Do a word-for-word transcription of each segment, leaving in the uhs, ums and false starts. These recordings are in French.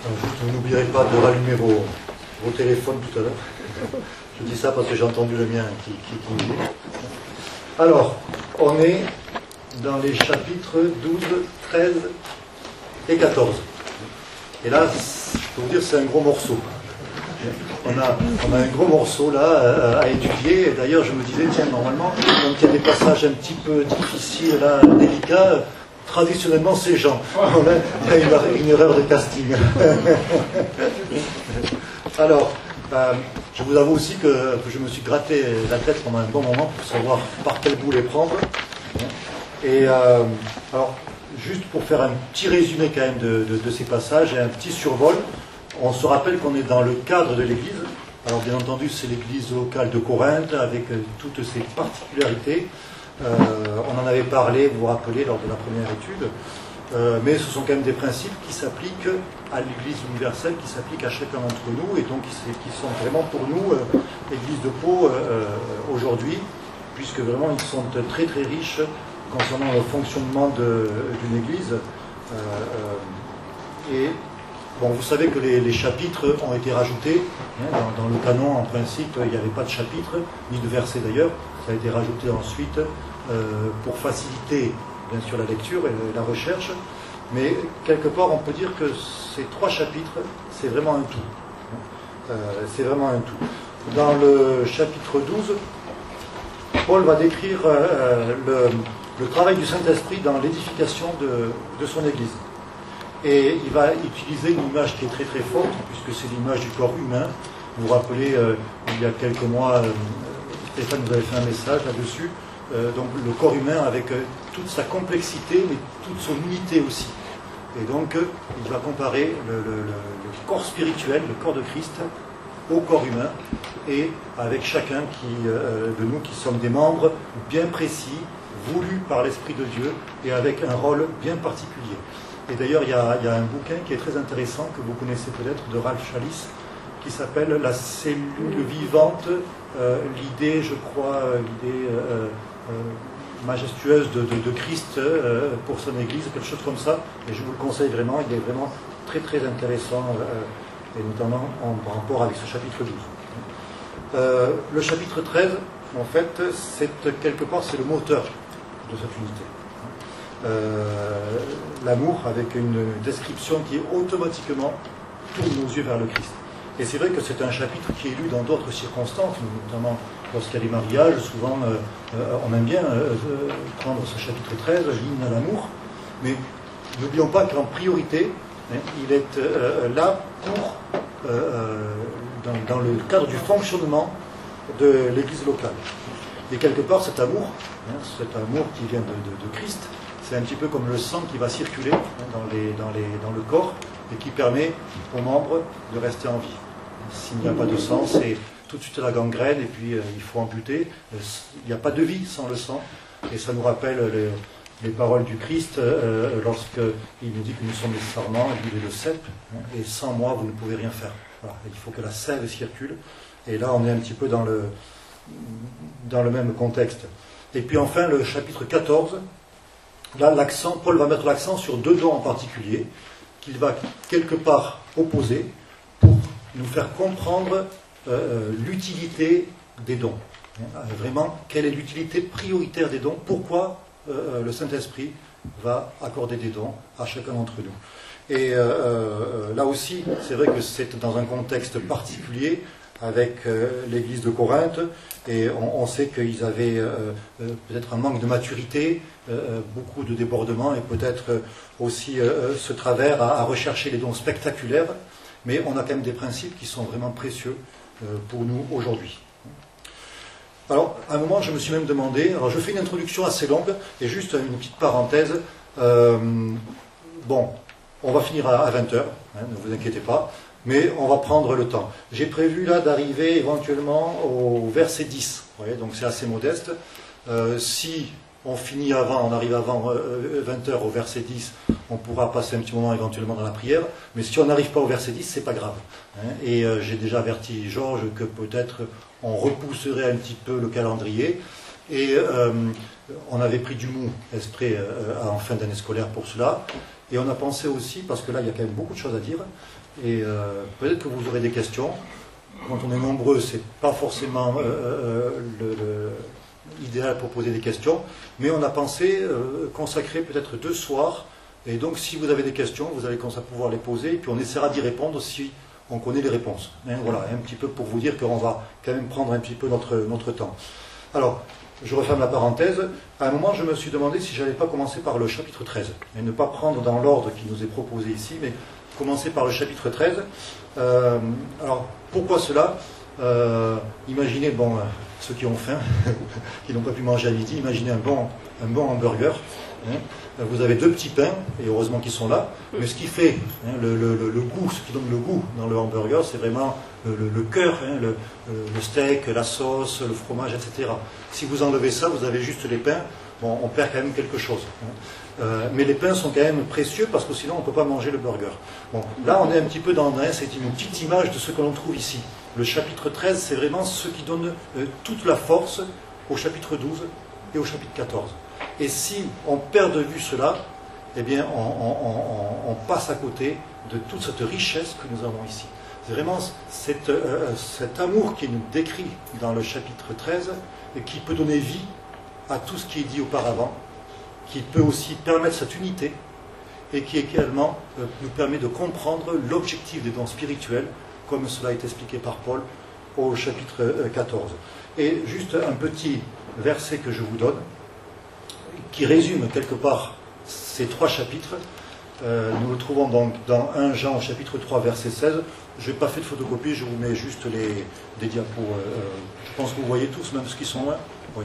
Vous n'oublierez pas de rallumer vos, vos téléphones tout à l'heure. Je dis ça parce que j'ai entendu le mien qui, qui, qui me dit. Alors, on est dans les chapitres douze, treize et quatorze. Et là, je peux vous dire, c'est un gros morceau. On a, on a un gros morceau là à étudier. D'ailleurs, je me disais, tiens, normalement, donc il y a des passages un petit peu difficiles, là, délicats. Traditionnellement, c'est Jean. Il y a une, une erreur de casting. Alors, euh, je vous avoue aussi que, que je me suis gratté la tête pendant un bon moment pour savoir par quel bout les prendre. Et euh, alors, juste pour faire un petit résumé quand même de, de, de ces passages et un petit survol, on se rappelle qu'on est dans le cadre de l'Église. Alors, bien entendu, c'est l'Église locale de Corinthe avec euh, toutes ses particularités. Euh, on en avait parlé, vous vous rappelez, lors de la première étude, euh, mais ce sont quand même des principes qui s'appliquent à l'Église universelle, qui s'appliquent à chacun d'entre nous, et donc qui sont vraiment pour nous euh, l'Église de Pau euh, aujourd'hui, puisque vraiment ils sont très très riches concernant le fonctionnement d'une Église. Euh, euh, et bon, vous savez que les, les chapitres ont été rajoutés, hein, dans, dans le canon en principe il n'y avait pas de chapitre, ni de verset d'ailleurs. Ça a été rajouté ensuite euh, pour faciliter bien sûr la lecture et la recherche, mais quelque part on peut dire que ces trois chapitres c'est vraiment un tout. Euh, c'est vraiment un tout. Dans le chapitre douze, Paul va décrire euh, le, le travail du Saint-Esprit dans l'édification de, de son Église. Et il va utiliser une image qui est très très forte, puisque c'est l'image du corps humain. Vous vous rappelez, euh, il y a quelques mois, euh, Stéphane nous avait fait un message là-dessus, euh, donc le corps humain avec euh, toute sa complexité, mais toute son unité aussi. Et donc, euh, il va comparer le, le, le, le corps spirituel, le corps de Christ, au corps humain, et avec chacun qui, euh, de nous qui sommes des membres bien précis, voulus par l'Esprit de Dieu, et avec un rôle bien particulier. Et d'ailleurs, il, il y a un bouquin qui est très intéressant, que vous connaissez peut-être, de Ralph Challis, qui s'appelle « La cellule vivante euh, », l'idée, je crois, l'idée euh, euh, majestueuse de, de, de Christ euh, pour son Église, quelque chose comme ça. Et je vous le conseille vraiment, il est vraiment très très intéressant, euh, et notamment en, en rapport avec ce chapitre douze. Euh, le chapitre treize, en fait, c'est quelque part, c'est le moteur de cette unité. Euh, L'amour, avec une description qui automatiquement tourne nos yeux vers le Christ. Et c'est vrai que c'est un chapitre qui est lu dans d'autres circonstances, notamment lorsqu'il y a des mariages, souvent euh, euh, on aime bien euh, euh, prendre ce chapitre treize, l'hymne à l'amour, mais n'oublions pas qu'en priorité, hein, il est euh, là pour, euh, dans, dans le cadre du fonctionnement de l'Église locale. Et quelque part cet amour, hein, cet amour qui vient de, de, de Christ, c'est un petit peu comme le sang qui va circuler hein, dans, les, dans, les, dans le corps et qui permet aux membres de rester en vie. S'il n'y a pas de sang, c'est tout de suite la gangrène et puis euh, il faut amputer. Il n'y a pas de vie sans le sang. Et ça nous rappelle les, les paroles du Christ euh, lorsqu'il nous dit que nous sommes les sarments et lui est le cep. Hein, et sans moi, vous ne pouvez rien faire. Voilà. Il faut que la sève circule. Et là, on est un petit peu dans le, dans le même contexte. Et puis enfin, le chapitre quatorze, là, l'accent, Paul va mettre l'accent sur deux dons en particulier, qu'il va quelque part opposer pour nous faire comprendre euh, l'utilité des dons. Hein, vraiment, quelle est l'utilité prioritaire des dons, pourquoi euh, le Saint-Esprit va accorder des dons à chacun d'entre nous. Et euh, euh, là aussi, c'est vrai que c'est dans un contexte particulier, avec euh, l'église de Corinthe, et on, on sait qu'ils avaient euh, euh, peut-être un manque de maturité, euh, beaucoup de débordements, et peut-être aussi euh, ce travers à, à rechercher les dons spectaculaires, mais on a quand même des principes qui sont vraiment précieux euh, pour nous aujourd'hui. Alors, à un moment, je me suis même demandé, alors je fais une introduction assez longue, et juste une petite parenthèse, euh, bon, on va finir à, à vingt heures, hein, ne vous inquiétez pas, mais on va prendre le temps. J'ai prévu là d'arriver éventuellement au verset dix. Vous voyez, donc c'est assez modeste. Euh, si on finit avant, on arrive avant euh, vingt heures au verset dix, on pourra passer un petit moment éventuellement dans la prière. Mais si on n'arrive pas au verset dix, c'est pas grave. Hein. Et euh, j'ai déjà averti Georges que peut-être on repousserait un petit peu le calendrier. Et euh, on avait pris du mou exprès euh, en fin d'année scolaire pour cela. Et on a pensé aussi, parce que là, il y a quand même beaucoup de choses à dire, et euh, peut-être que vous aurez des questions. Quand on est nombreux, c'est pas forcément euh, euh, l'idéal pour poser des questions, mais on a pensé euh, consacrer peut-être deux soirs, et donc si vous avez des questions, vous allez commencer à pouvoir les poser, et puis on essaiera d'y répondre si on connaît les réponses. Hein, voilà, un petit peu pour vous dire qu'on va quand même prendre un petit peu notre, notre temps. Alors, je referme la parenthèse. À un moment, je me suis demandé si je n'allais pas commencer par le chapitre treize, et ne pas prendre dans l'ordre qui nous est proposé ici, mais commencer par le chapitre treize. Euh, alors, pourquoi cela? euh, Imaginez, bon, euh, ceux qui ont faim, qui n'ont pas pu manger à midi, imaginez un bon, un bon hamburger. Hein. Vous avez deux petits pains, et heureusement qu'ils sont là, mais ce qui fait hein, le, le, le, le goût, ce qui donne le goût dans le hamburger, c'est vraiment le, le, le cœur, hein, le, le steak, la sauce, le fromage, et cetera. Si vous enlevez ça, vous avez juste les pains, bon, on perd quand même quelque chose. Hein. Euh, mais les pains sont quand même précieux, parce que sinon on ne peut pas manger le burger. Bon, là on est un petit peu dans, hein, c'est une petite image de ce que l'on trouve ici. Le chapitre treize, c'est vraiment ce qui donne euh, toute la force au chapitre douze et au chapitre quatorze. Et si on perd de vue cela, eh bien on, on, on, on passe à côté de toute cette richesse que nous avons ici. C'est vraiment cette, euh, cet amour qui nous décrit dans le chapitre treize et qui peut donner vie à tout ce qui est dit auparavant, qui peut aussi permettre cette unité et qui également euh, nous permet de comprendre l'objectif des dons spirituels, comme cela est expliqué par Paul au chapitre euh, quatorze. Et juste un petit verset que je vous donne, qui résume quelque part ces trois chapitres. Euh, nous le trouvons donc dans premier Jean, chapitre trois, verset seize. Je n'ai pas fait de photocopie, je vous mets juste les, des diapos. Euh, je pense que vous voyez tous, même ceux qui sont loin. Oui.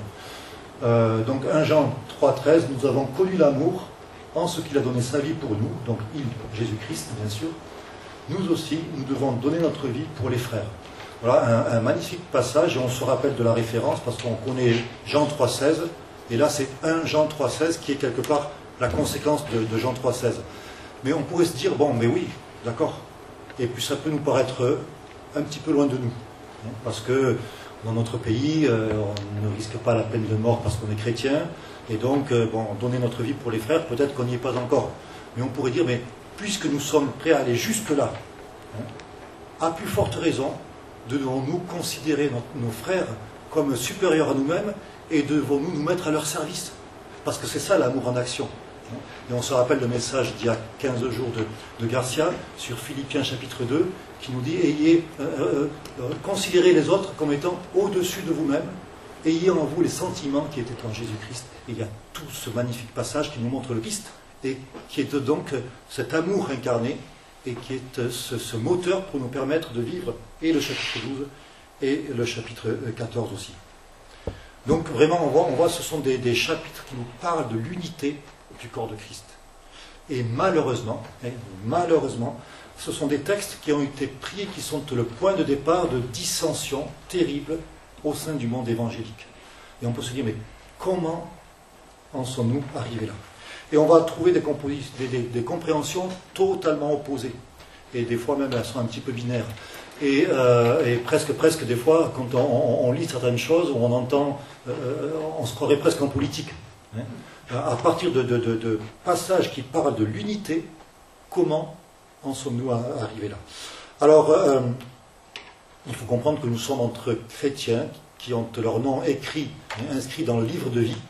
Euh, donc premier Jean trois, treize, nous avons connu l'amour en ce qu'il a donné sa vie pour nous, donc il, Jésus-Christ, bien sûr. Nous aussi, nous devons donner notre vie pour les frères. Voilà un, un magnifique passage, et on se rappelle de la référence, parce qu'on connaît Jean trois, seize, et là c'est premier Jean trois, seize, qui est quelque part la conséquence de, de Jean trois, seize. Mais on pourrait se dire, bon, mais oui, d'accord. Et puis ça peut nous paraître un petit peu loin de nous. Hein, parce que dans notre pays, euh, on ne risque pas la peine de mort parce qu'on est chrétien. Et donc, euh, bon, donner notre vie pour les frères, peut-être qu'on n'y est pas encore. Mais on pourrait dire, mais puisque nous sommes prêts à aller jusque-là, hein, à plus forte raison, devons-nous considérer nos, nos frères comme supérieurs à nous-mêmes et devons-nous nous mettre à leur service? Parce que c'est ça l'amour en action. Et on se rappelle le message d'il y a quinze jours de, de Garcia sur Philippiens chapitre deux, qui nous dit, ayez, euh, euh, considérez les autres comme étant au-dessus de vous-même, ayez en vous les sentiments qui étaient en Jésus-Christ. Et il y a tout ce magnifique passage qui nous montre le Christ, et qui est donc cet amour incarné, et qui est ce, ce moteur pour nous permettre de vivre et le chapitre douze et le chapitre quatorze aussi. Donc vraiment, on voit, on voit ce sont des, des chapitres qui nous parlent de l'unité du corps de Christ. Et malheureusement, et malheureusement, ce sont des textes qui ont été pris, qui sont le point de départ de dissensions terribles au sein du monde évangélique. Et on peut se dire, mais comment en sommes-nous arrivés là? Et on va trouver des, des, des, des compréhensions totalement opposées. Et des fois même, elles sont un petit peu binaires. Et, euh, et presque, presque des fois, quand on, on, on lit certaines choses, où on entend, euh, on se croirait presque en politique. Hein, à partir de, de, de, de passages qui parlent de l'unité, comment en sommes-nous arrivés là? Alors, euh, il faut comprendre que nous sommes entre chrétiens qui ont leur nom écrit, inscrit dans le livre de vie,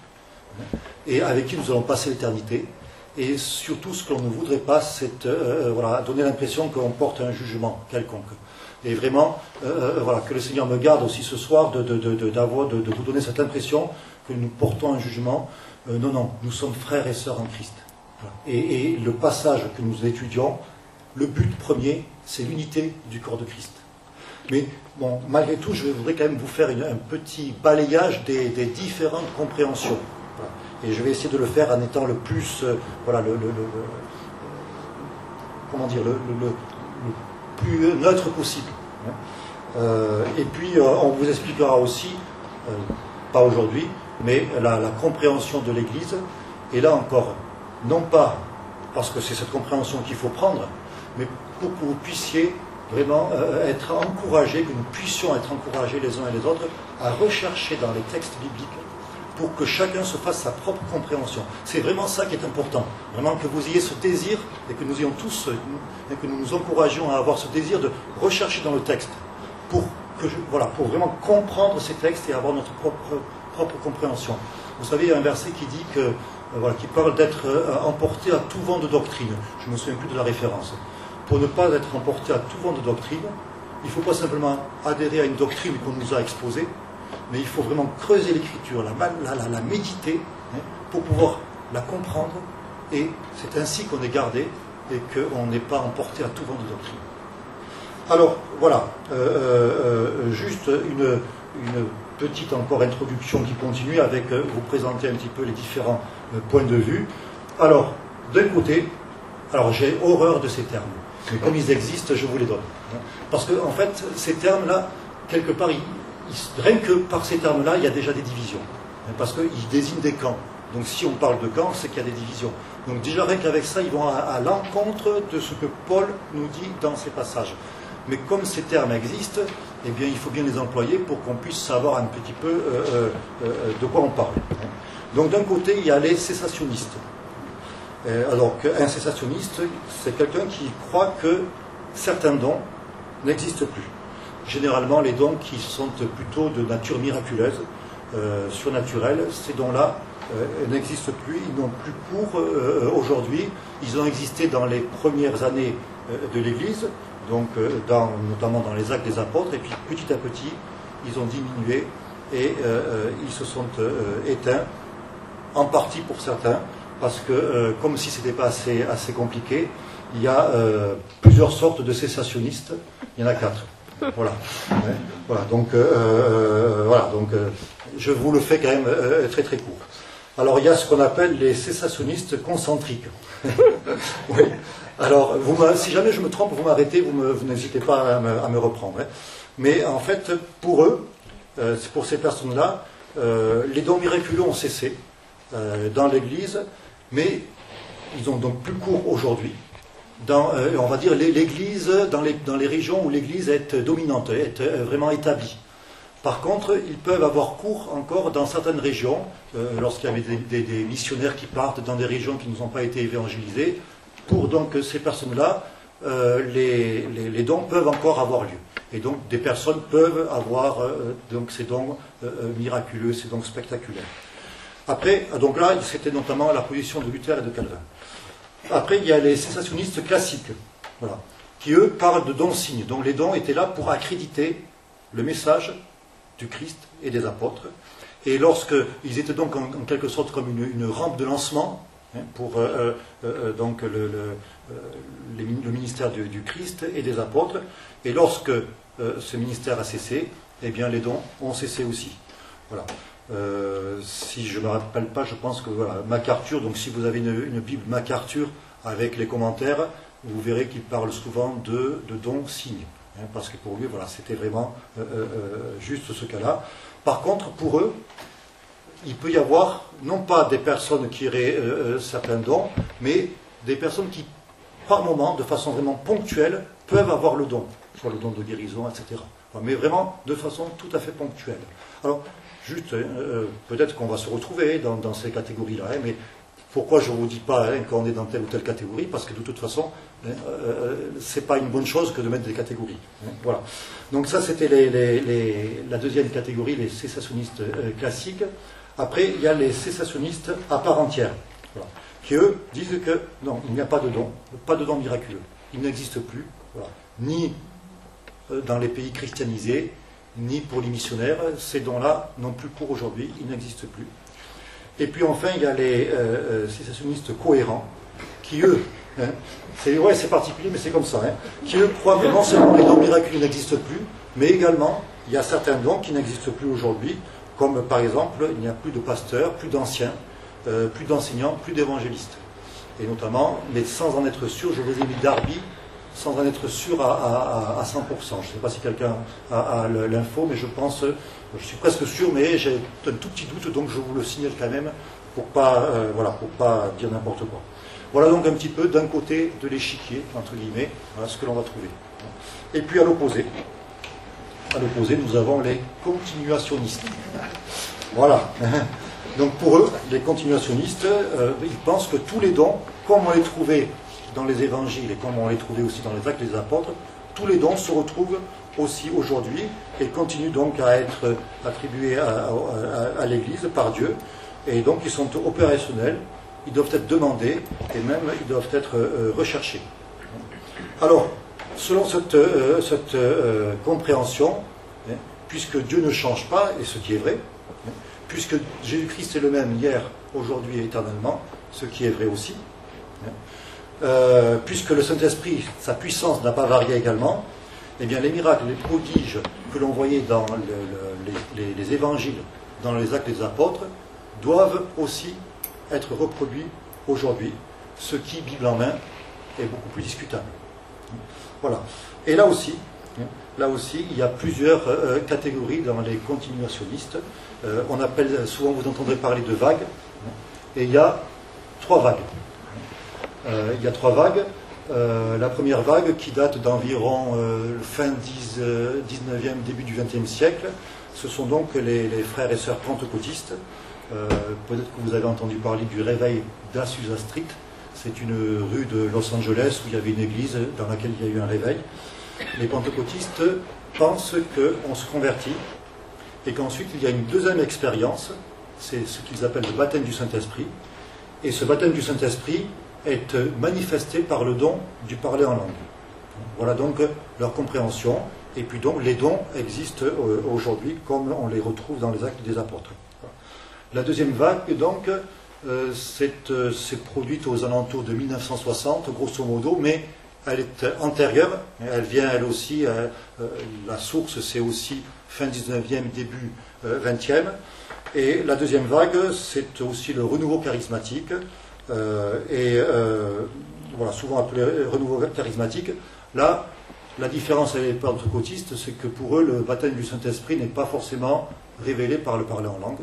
et avec qui nous allons passer l'éternité. Et surtout, ce que l'on ne voudrait pas, c'est euh, voilà, donner l'impression qu'on porte un jugement quelconque. Et vraiment, euh, voilà, que le Seigneur me garde aussi ce soir de, de, de, de, d'avoir, de, de vous donner cette impression que nous portons un jugement. Euh, non, non, nous sommes frères et sœurs en Christ. Voilà. Et, et le passage que nous étudions, le but premier, c'est l'unité du corps de Christ. Mais bon, malgré tout, je voudrais quand même vous faire une, un petit balayage des, des différentes compréhensions. Voilà. Et je vais essayer de le faire en étant le plus, euh, voilà, le, le, le, le, comment dire, le, le, le, le plus neutre possible. Hein. Euh, et puis, euh, on vous expliquera aussi, euh, pas aujourd'hui, mais la, la compréhension de l'Église. Et là encore, non pas parce que c'est cette compréhension qu'il faut prendre, mais pour que vous puissiez vraiment euh, être encouragés, que nous puissions être encouragés les uns et les autres à rechercher dans les textes bibliques, pour que chacun se fasse sa propre compréhension. C'est vraiment ça qui est important. Vraiment que vous ayez ce désir, et que nous ayons tous, et que nous nous encouragions à avoir ce désir de rechercher dans le texte, pour, que je, voilà, pour vraiment comprendre ces textes et avoir notre propre, propre compréhension. Vous savez, il y a un verset qui dit que, euh, voilà, qui parle d'être euh, emporté à tout vent de doctrine. Je ne me souviens plus de la référence. Pour ne pas être emporté à tout vent de doctrine, il ne faut pas simplement adhérer à une doctrine qu'on nous a exposée, mais il faut vraiment creuser l'écriture, la, la, la, la méditer, hein, pour pouvoir la comprendre, et c'est ainsi qu'on est gardé et qu'on n'est pas emporté à tout vent de doctrine. Alors, voilà, euh, euh, juste une, une petite encore introduction qui continue avec euh, vous présenter un petit peu les différents euh, points de vue. Alors, d'un côté, alors j'ai horreur de ces termes, mais comme ils existent, je vous les donne. Hein, parce que, en fait, ces termes-là, quelque part, ils, ils, rien que par ces termes-là, il y a déjà des divisions. Hein, parce qu'ils désignent des camps. Donc si on parle de camps, c'est qu'il y a des divisions. Donc déjà, rien qu'avec ça, ils vont à, à l'encontre de ce que Paul nous dit dans ces passages. Mais comme ces termes existent, eh bien, il faut bien les employer pour qu'on puisse savoir un petit peu euh, euh, de quoi on parle. Donc d'un côté, il y a les cessationnistes. Euh, alors qu'un cessationniste, c'est quelqu'un qui croit que certains dons n'existent plus. Généralement, les dons qui sont plutôt de nature miraculeuse, euh, surnaturelle, ces dons-là euh, n'existent plus, ils n'ont plus cours euh, aujourd'hui. Ils ont existé dans les premières années euh, de l'Église, donc euh, dans, notamment dans les actes des apôtres, et puis petit à petit, ils ont diminué et euh, ils se sont euh, éteints, en partie pour certains, parce que euh, comme si ce n'était pas assez, assez compliqué, il y a euh, plusieurs sortes de cessationnistes, il y en a quatre. Voilà. Ouais. Voilà. Donc, euh, euh, voilà. Donc, euh, je vous le fais quand même euh, très très court. Alors, il y a ce qu'on appelle les cessationnistes concentriques. Oui. Alors, vous, si jamais je me trompe, vous m'arrêtez, vous, vous n'hésitez pas à me, à me reprendre. Hein. Mais en fait, pour eux, euh, pour ces personnes-là, euh, les dons miraculeux ont cessé euh, dans l'Église, mais ils ont donc plus cours aujourd'hui. Dans, euh, on va dire, l'Église, dans les, dans les régions où l'Église est dominante, est euh, vraiment établie. Par contre, ils peuvent avoir cours encore dans certaines régions, euh, lorsqu'il y avait des, des, des missionnaires qui partent dans des régions qui n'ont pas été évangélisées. Pour donc ces personnes-là, euh, les, les, les dons peuvent encore avoir lieu. Et donc des personnes peuvent avoir euh, donc ces dons euh, miraculeux, ces dons spectaculaires. Après, donc là, c'était notamment la position de Luther et de Calvin. Après, il y a les cessationnistes classiques, voilà, qui eux parlent de dons signes. Donc les dons étaient là pour accréditer le message du Christ et des apôtres. Et lorsqu'ils étaient donc en, en quelque sorte comme une, une rampe de lancement, hein, pour euh, euh, donc le, le, euh, les, le ministère du, du Christ et des apôtres. Et lorsque euh, ce ministère a cessé, eh bien les dons ont cessé aussi. Voilà. Euh, si je ne me rappelle pas, je pense que voilà, MacArthur, donc si vous avez une, une Bible MacArthur avec les commentaires, vous verrez qu'il parle souvent de, de dons signes, hein, parce que pour lui, voilà, c'était vraiment euh, euh, juste ce cas-là. Par contre, pour eux, il peut y avoir non pas des personnes qui auraient euh, certains dons, mais des personnes qui, par moment, de façon vraiment ponctuelle, peuvent avoir le don, soit le don de guérison, et cetera. Mais vraiment de façon tout à fait ponctuelle. Alors, juste, euh, peut-être qu'on va se retrouver dans, dans ces catégories-là, hein, mais pourquoi je ne vous dis pas hein, qu'on est dans telle ou telle catégorie? Parce que de toute façon, hein, euh, ce n'est pas une bonne chose que de mettre des catégories. Hein, voilà. Donc ça, c'était les, les, les, la deuxième catégorie, les cessationnistes euh, classiques. Après, il y a les cessationnistes à part entière, voilà, qui eux disent que non, il n'y a pas de don, pas de don miraculeux. Il n'existe plus, voilà, ni dans les pays christianisés, ni pour les missionnaires. Ces dons-là n'ont plus cours aujourd'hui, ils n'existent plus. Et puis enfin, il y a les euh, cessationnistes cohérents, qui eux, hein, c'est ouais, c'est particulier, mais c'est comme ça, hein, qui eux croient que non seulement les dons miraculeux n'existent plus, mais également, il y a certains dons qui n'existent plus aujourd'hui, comme par exemple, il n'y a plus de pasteurs, plus d'anciens, euh, plus d'enseignants, plus d'évangélistes. Et notamment, mais sans en être sûr, je vous ai mis Darby, sans en être sûr à, à, à cent pour cent. Je ne sais pas si quelqu'un a, a l'info, mais je pense, je suis presque sûr, mais j'ai un tout petit doute, donc je vous le signale quand même, pour pas, euh, voilà, pour pas dire n'importe quoi. Voilà donc un petit peu d'un côté de l'échiquier, entre guillemets, voilà ce que l'on va trouver. Et puis à l'opposé, à l'opposé, nous avons les continuationnistes. Voilà. Donc pour eux, les continuationnistes, euh, ils pensent que tous les dons, comme on les trouvait dans les évangiles et comme on les trouvait aussi dans les actes des apôtres, tous les dons se retrouvent aussi aujourd'hui et continuent donc à être attribués à, à, à l'Église par Dieu. Et donc ils sont opérationnels, ils doivent être demandés et même ils doivent être euh, recherchés. Alors, selon cette, euh, cette euh, compréhension, hein, puisque Dieu ne change pas, et ce qui est vrai, hein, puisque Jésus-Christ est le même hier, aujourd'hui et éternellement, ce qui est vrai aussi, hein, euh, puisque le Saint-Esprit, sa puissance n'a pas varié également, eh bien les miracles, les prodiges que l'on voyait dans le, le, les, les, les évangiles, dans les actes des apôtres, doivent aussi être reproduits aujourd'hui, ce qui, Bible en main, est beaucoup plus discutable. Voilà. Et là aussi, là aussi, il y a plusieurs euh, catégories dans les continuationnistes. Euh, on appelle, souvent vous entendrez parler de vagues, et il y a trois vagues. Euh, il y a trois vagues. Euh, la première vague qui date d'environ euh, fin dix-neuvième, début du vingtième siècle, ce sont donc les, les frères et sœurs pentecôtistes. Euh, peut-être que vous avez entendu parler du réveil d'Azusa Street. C'est une rue de Los Angeles où il y avait une église dans laquelle il y a eu un réveil. Les pentecôtistes pensent qu'on se convertit et qu'ensuite il y a une deuxième expérience, c'est ce qu'ils appellent le baptême du Saint-Esprit. Et ce baptême du Saint-Esprit est manifesté par le don du parler en langue. Voilà donc leur compréhension. Et puis donc les dons existent aujourd'hui comme on les retrouve dans les actes des apôtres. La deuxième vague, donc, euh, s'est euh, produite aux alentours de mille neuf cent soixante, grosso modo, mais elle est antérieure, elle vient elle aussi, euh, euh, la source c'est aussi fin dix-neuvième, début euh, vingtième, et la deuxième vague c'est aussi le renouveau charismatique, euh, et euh, voilà, souvent appelé renouveau charismatique. Là, la différence avec les pentecôtistes, c'est que pour eux, le baptême du Saint-Esprit n'est pas forcément révélé par le parler en langue.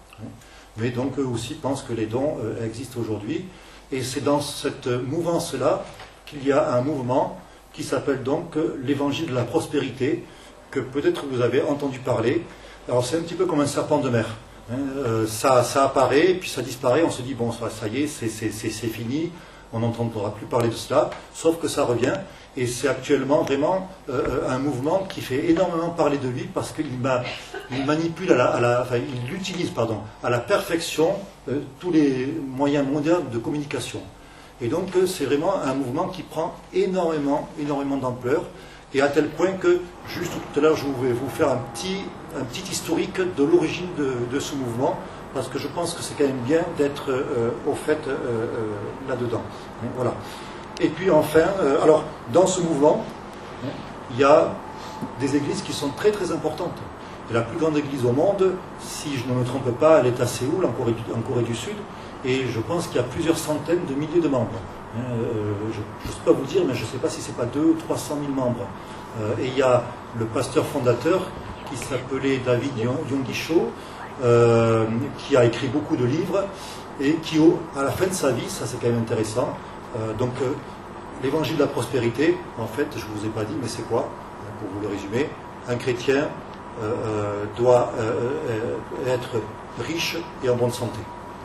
Mais donc eux aussi pensent que les dons euh, existent aujourd'hui. Et c'est dans cette mouvance-là qu'il y a un mouvement qui s'appelle donc euh, l'évangile de la prospérité, que peut-être vous avez entendu parler. Alors c'est un petit peu comme un serpent de mer. Hein. Euh, ça, ça apparaît, puis ça disparaît, on se dit, bon, ça, ça y est, c'est, c'est, c'est, c'est fini, on n'entendra plus parler de cela, sauf que ça revient. Et c'est actuellement vraiment euh, un mouvement qui fait énormément parler de lui parce qu'il il manipule, à la, à la, enfin il utilise pardon, à la perfection euh, tous les moyens modernes de communication. Et donc euh, c'est vraiment un mouvement qui prend énormément, énormément d'ampleur, et à tel point que, juste tout à l'heure, je vais vous faire un petit, un petit historique de l'origine de, de ce mouvement, parce que je pense que c'est quand même bien d'être euh, au fait euh, euh, là-dedans. Voilà. Et puis enfin, euh, alors dans ce mouvement, hein, il y a des églises qui sont très très importantes. Et la plus grande église au monde, si je ne me trompe pas, elle est à Séoul, en Corée, en Corée du Sud, et je pense qu'il y a plusieurs centaines de milliers de membres. Hein, euh, je ne sais pas vous dire, mais je ne sais pas si ce n'est pas deux ou trois cent mille membres. Euh, et il y a le pasteur fondateur qui s'appelait David Yonggi Cho, euh, qui a écrit beaucoup de livres, et qui, à la fin de sa vie, ça c'est quand même intéressant, Euh, donc, euh, l'évangile de la prospérité, en fait, je ne vous ai pas dit, mais c'est quoi? Pour vous le résumer, un chrétien euh, euh, doit euh, euh, être riche et en bonne santé.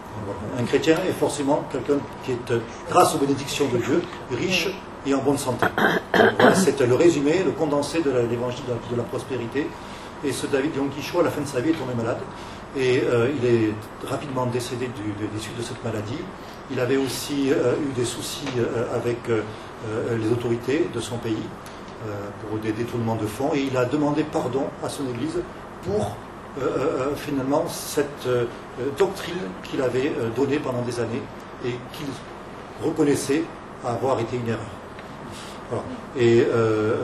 Un chrétien est forcément quelqu'un qui est, grâce aux bénédictions de Dieu, riche et en bonne santé. Voilà, c'est le résumé, le condensé de l'évangile de, de la prospérité. Et ce David Yonggi Cho, à la fin de sa vie, est tombé malade. Et euh, il est rapidement décédé du, de, des suites de cette maladie. Il avait aussi euh, eu des soucis euh, avec euh, les autorités de son pays euh, pour des détournements de fonds. Et il a demandé pardon à son Église pour euh, euh, finalement cette euh, doctrine qu'il avait euh, donnée pendant des années et qu'il reconnaissait avoir été une erreur. Voilà. Et, euh,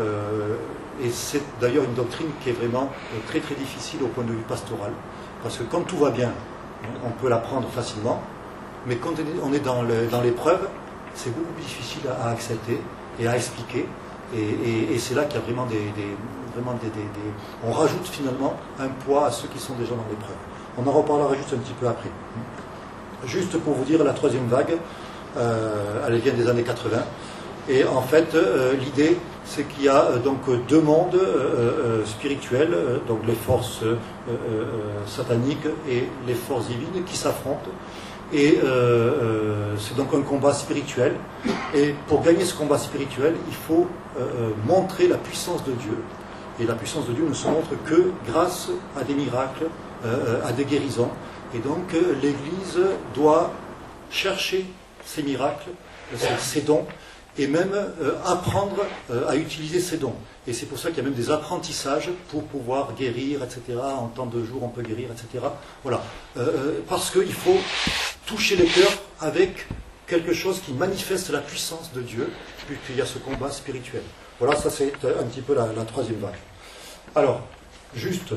euh, et c'est d'ailleurs une doctrine qui est vraiment très très difficile au point de vue pastoral. Parce que quand tout va bien, on peut l'apprendre facilement, mais quand on est dans, le, dans l'épreuve, c'est beaucoup plus difficile à, à accepter et à expliquer. Et, et, et c'est là qu'il y a vraiment des... des, vraiment des, des, des... On rajoute finalement un poids à ceux qui sont déjà dans l'épreuve. On en reparlera juste un petit peu après. Juste pour vous dire, la troisième vague, euh, elle vient des années quatre-vingts. Et en fait, euh, l'idée, c'est qu'il y a euh, donc deux mondes euh, euh, spirituels, euh, donc les forces euh, euh, sataniques et les forces divines qui s'affrontent. Et euh, euh, c'est donc un combat spirituel. Et pour gagner ce combat spirituel, il faut euh, montrer la puissance de Dieu. Et la puissance de Dieu ne se montre que grâce à des miracles, euh, à des guérisons. Et donc euh, l'Église doit chercher ces miracles, ces, ces dons, et même euh, apprendre euh, à utiliser ces dons. Et c'est pour ça qu'il y a même des apprentissages pour pouvoir guérir, et cetera. En temps de jour, on peut guérir, et cetera. Voilà. Euh, parce qu'il faut toucher les cœurs avec quelque chose qui manifeste la puissance de Dieu, puisqu'il y a ce combat spirituel. Voilà, ça c'est un petit peu la, la troisième vague. Alors, juste,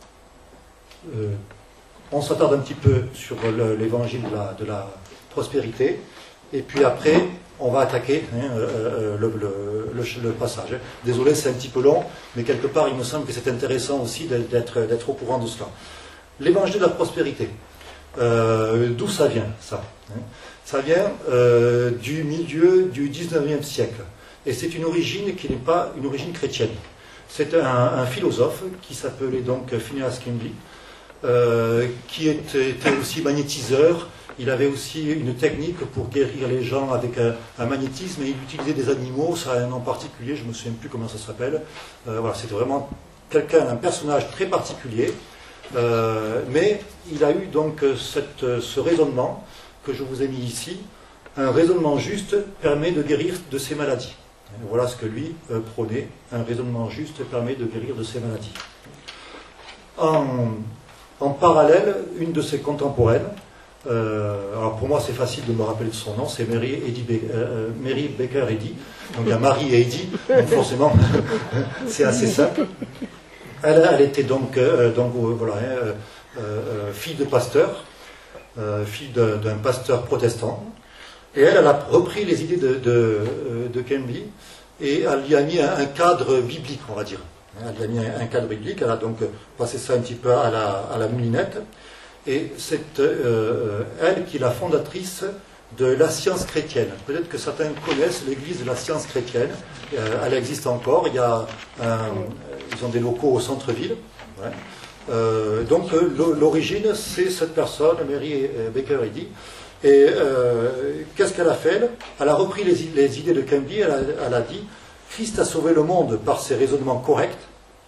euh, on s'attarde un petit peu sur l'évangile de la, de la prospérité, et puis après, on va attaquer hein, euh, le, le, le, le passage. Désolé, c'est un petit peu long, mais quelque part, il me semble que c'est intéressant aussi d'être d'être au courant de cela. L'évangile de la prospérité, euh, d'où ça vient, ça hein? Ça vient euh, du milieu du dix-neuvième siècle. Et c'est une origine qui n'est pas une origine chrétienne. C'est un, un philosophe qui s'appelait donc Phineas Kemble, euh, qui était, était aussi magnétiseur. Il avait aussi une technique pour guérir les gens avec un, un magnétisme, et il utilisait des animaux, ça a un nom particulier, je ne me souviens plus comment ça s'appelle. Euh, voilà, c'était vraiment quelqu'un, un personnage très particulier. Euh, mais il a eu donc cette, ce raisonnement que je vous ai mis ici. Un raisonnement juste permet de guérir de ces maladies. Voilà ce que lui euh, prônait. Un raisonnement juste permet de guérir de ces maladies. En, en parallèle, une de ses contemporaines, euh, alors pour moi c'est facile de me rappeler de son nom, c'est Mary, Eddy, euh, Mary Baker Eddy. Donc il y a Marie et Eddy, donc forcément c'est assez simple. Elle, elle était donc, euh, donc euh, voilà, euh, euh, fille de pasteur, euh, fille d'un pasteur protestant. Et elle, elle a repris les idées de, de, de Kemble et elle y a mis un, un cadre biblique, on va dire. Elle y a mis un, un cadre biblique, elle a donc passé ça un petit peu à la, à la moulinette. Et c'est euh, elle qui est la fondatrice de la science chrétienne. Peut-être que certains connaissent l'église de la science chrétienne. Euh, elle existe encore. Il y a un, ils ont des locaux au centre-ville. Ouais. Euh, donc l'origine, c'est cette personne, Mary Baker Eddy. Et euh, qu'est-ce qu'elle a fait elle, elle a repris les, les idées de Kemble. Elle a, elle a dit Christ a sauvé le monde par ses raisonnements corrects.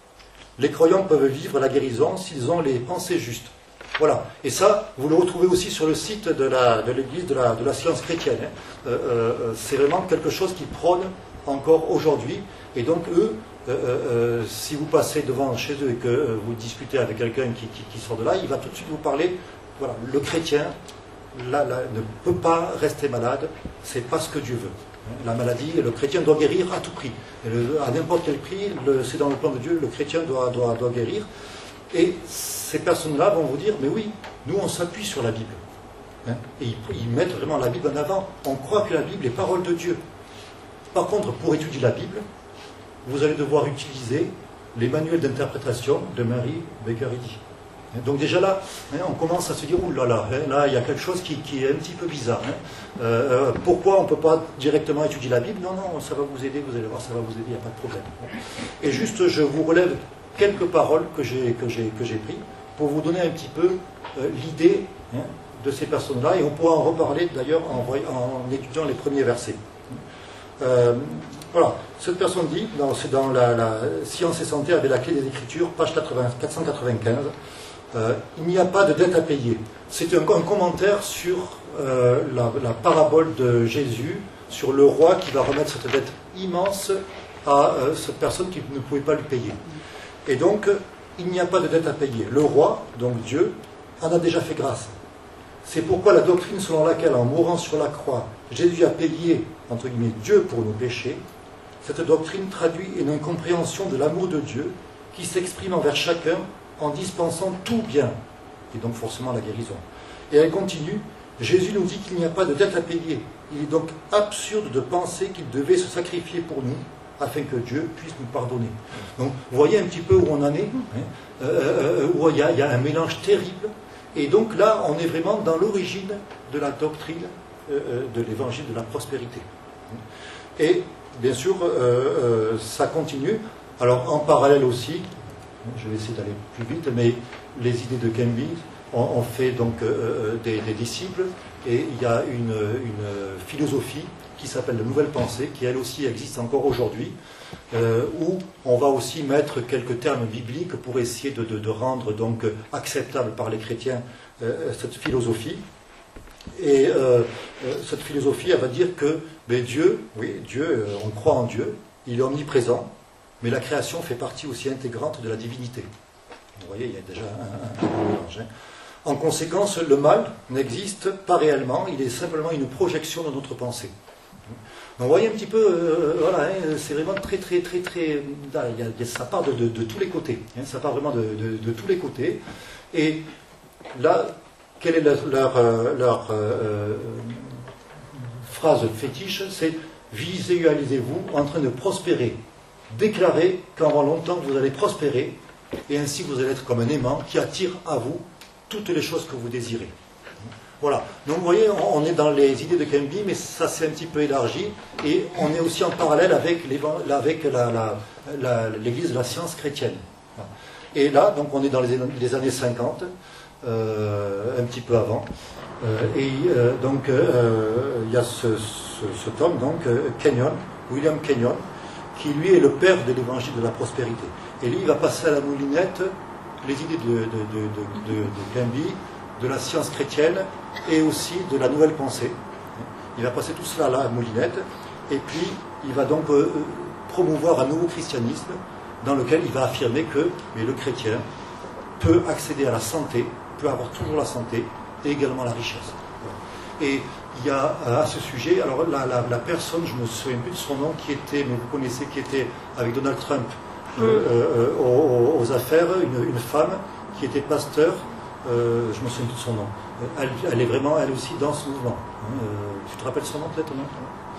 Les croyants peuvent vivre la guérison s'ils ont les pensées justes. Voilà. Et ça, vous le retrouvez aussi sur le site de l'église de, de, la, de la science chrétienne. Hein. Euh, euh, c'est vraiment quelque chose qui prône encore aujourd'hui. Et donc, eux, euh, euh, si vous passez devant chez eux et que euh, vous discutez avec quelqu'un qui, qui, qui sort de là, il va tout de suite vous parler. Voilà, le chrétien là, là, ne peut pas rester malade, c'est pas ce que Dieu veut. La maladie, le chrétien doit guérir à tout prix. Et le, à n'importe quel prix, c'est dans le plan de Dieu, le chrétien doit, doit, doit guérir. Et ces personnes-là vont vous dire, mais oui, nous on s'appuie sur la Bible. Hein, et ils, ils mettent vraiment la Bible en avant. On croit que la Bible est parole de Dieu. Par contre, pour étudier la Bible, vous allez devoir utiliser les manuels d'interprétation de Mary Baker Eddy. Donc déjà là, hein, on commence à se dire, ouh là là, hein, là il y a quelque chose qui, qui est un petit peu bizarre. Hein. Euh, euh, pourquoi on ne peut pas directement étudier la Bible? Non, non, ça va vous aider, vous allez voir, ça va vous aider, il n'y a pas de problème. Et juste, je vous relève quelques paroles que j'ai que j'ai que j'ai prises pour vous donner un petit peu euh, l'idée hein, de ces personnes-là, et on pourra en reparler d'ailleurs en, en étudiant les premiers versets. Euh, voilà, cette personne dit, c'est dans la, la Science et Santé avec la clé des Écritures, page quatre cent quatre-vingt-quinze, euh, il n'y a pas de dette à payer. C'est un, un commentaire sur euh, la, la parabole de Jésus, sur le roi qui va remettre cette dette immense à euh, cette personne qui ne pouvait pas lui payer. Et donc, il n'y a pas de dette à payer. Le roi, donc Dieu, en a déjà fait grâce. C'est pourquoi la doctrine selon laquelle, en mourant sur la croix, Jésus a payé, entre guillemets, Dieu pour nos péchés, cette doctrine traduit une incompréhension de l'amour de Dieu qui s'exprime envers chacun en dispensant tout bien, et donc forcément la guérison. Et elle continue, Jésus nous dit qu'il n'y a pas de dette à payer. Il est donc absurde de penser qu'il devait se sacrifier pour nous, afin que Dieu puisse nous pardonner. Donc, vous voyez un petit peu où on en est, hein, euh, euh, où il y, a, il y a un mélange terrible. Et donc là, on est vraiment dans l'origine de la doctrine euh, de l'évangile de la prospérité. Et bien sûr, euh, euh, ça continue. Alors, en parallèle aussi, je vais essayer d'aller plus vite, mais les idées de Quimby ont, ont fait donc euh, des, des disciples, et il y a une, une philosophie qui s'appelle la nouvelle pensée, qui elle aussi existe encore aujourd'hui, euh, où on va aussi mettre quelques termes bibliques pour essayer de, de, de rendre donc acceptable par les chrétiens euh, cette philosophie. Et euh, euh, cette philosophie, elle va dire que mais Dieu, oui, Dieu, euh, on croit en Dieu, il est omniprésent, mais la création fait partie aussi intégrante de la divinité. Vous voyez, il y a déjà un, un, un mélange. Hein. En conséquence, le mal n'existe pas réellement, il est simplement une projection de notre pensée. Donc, vous voyez un petit peu, euh, voilà, hein, c'est vraiment très, très, très, très. Là, il y a, ça part de, de, de tous les côtés. Hein, ça part vraiment de, de, de tous les côtés. Et là, quelle est leur, leur, leur euh, phrase fétiche? C'est visualisez-vous en train de prospérer. Déclarez qu'en longtemps vous allez prospérer, et ainsi vous allez être comme un aimant qui attire à vous toutes les choses que vous désirez. Voilà. Donc vous voyez, on est dans les idées de Quimby, mais ça s'est un petit peu élargi, et on est aussi en parallèle avec l'Église la, la, la, de la science chrétienne. Et là, donc on est dans les, les années cinquante, euh, un petit peu avant, euh, et euh, donc euh, il y a ce, ce, cet homme, donc Kenyon, William Kenyon, qui lui est le père de l'évangile de la prospérité. Et lui, il va passer à la moulinette les idées de, de, de, de, de, de Quimby, de la science chrétienne et aussi de la nouvelle pensée. Il va passer tout cela là à la moulinette, et puis il va donc euh, promouvoir un nouveau christianisme dans lequel il va affirmer que mais le chrétien peut accéder à la santé, peut avoir toujours la santé et également la richesse. Et il y a à ce sujet, alors la, la, la personne, je ne me souviens plus de son nom, qui était, mais vous connaissez, qui était avec Donald Trump euh, euh, aux, aux affaires, une, une femme qui était pasteur, euh, je ne me souviens plus de son nom. Elle, elle est vraiment, elle aussi, dans ce mouvement. Euh, tu te rappelles son nom peut-être, non?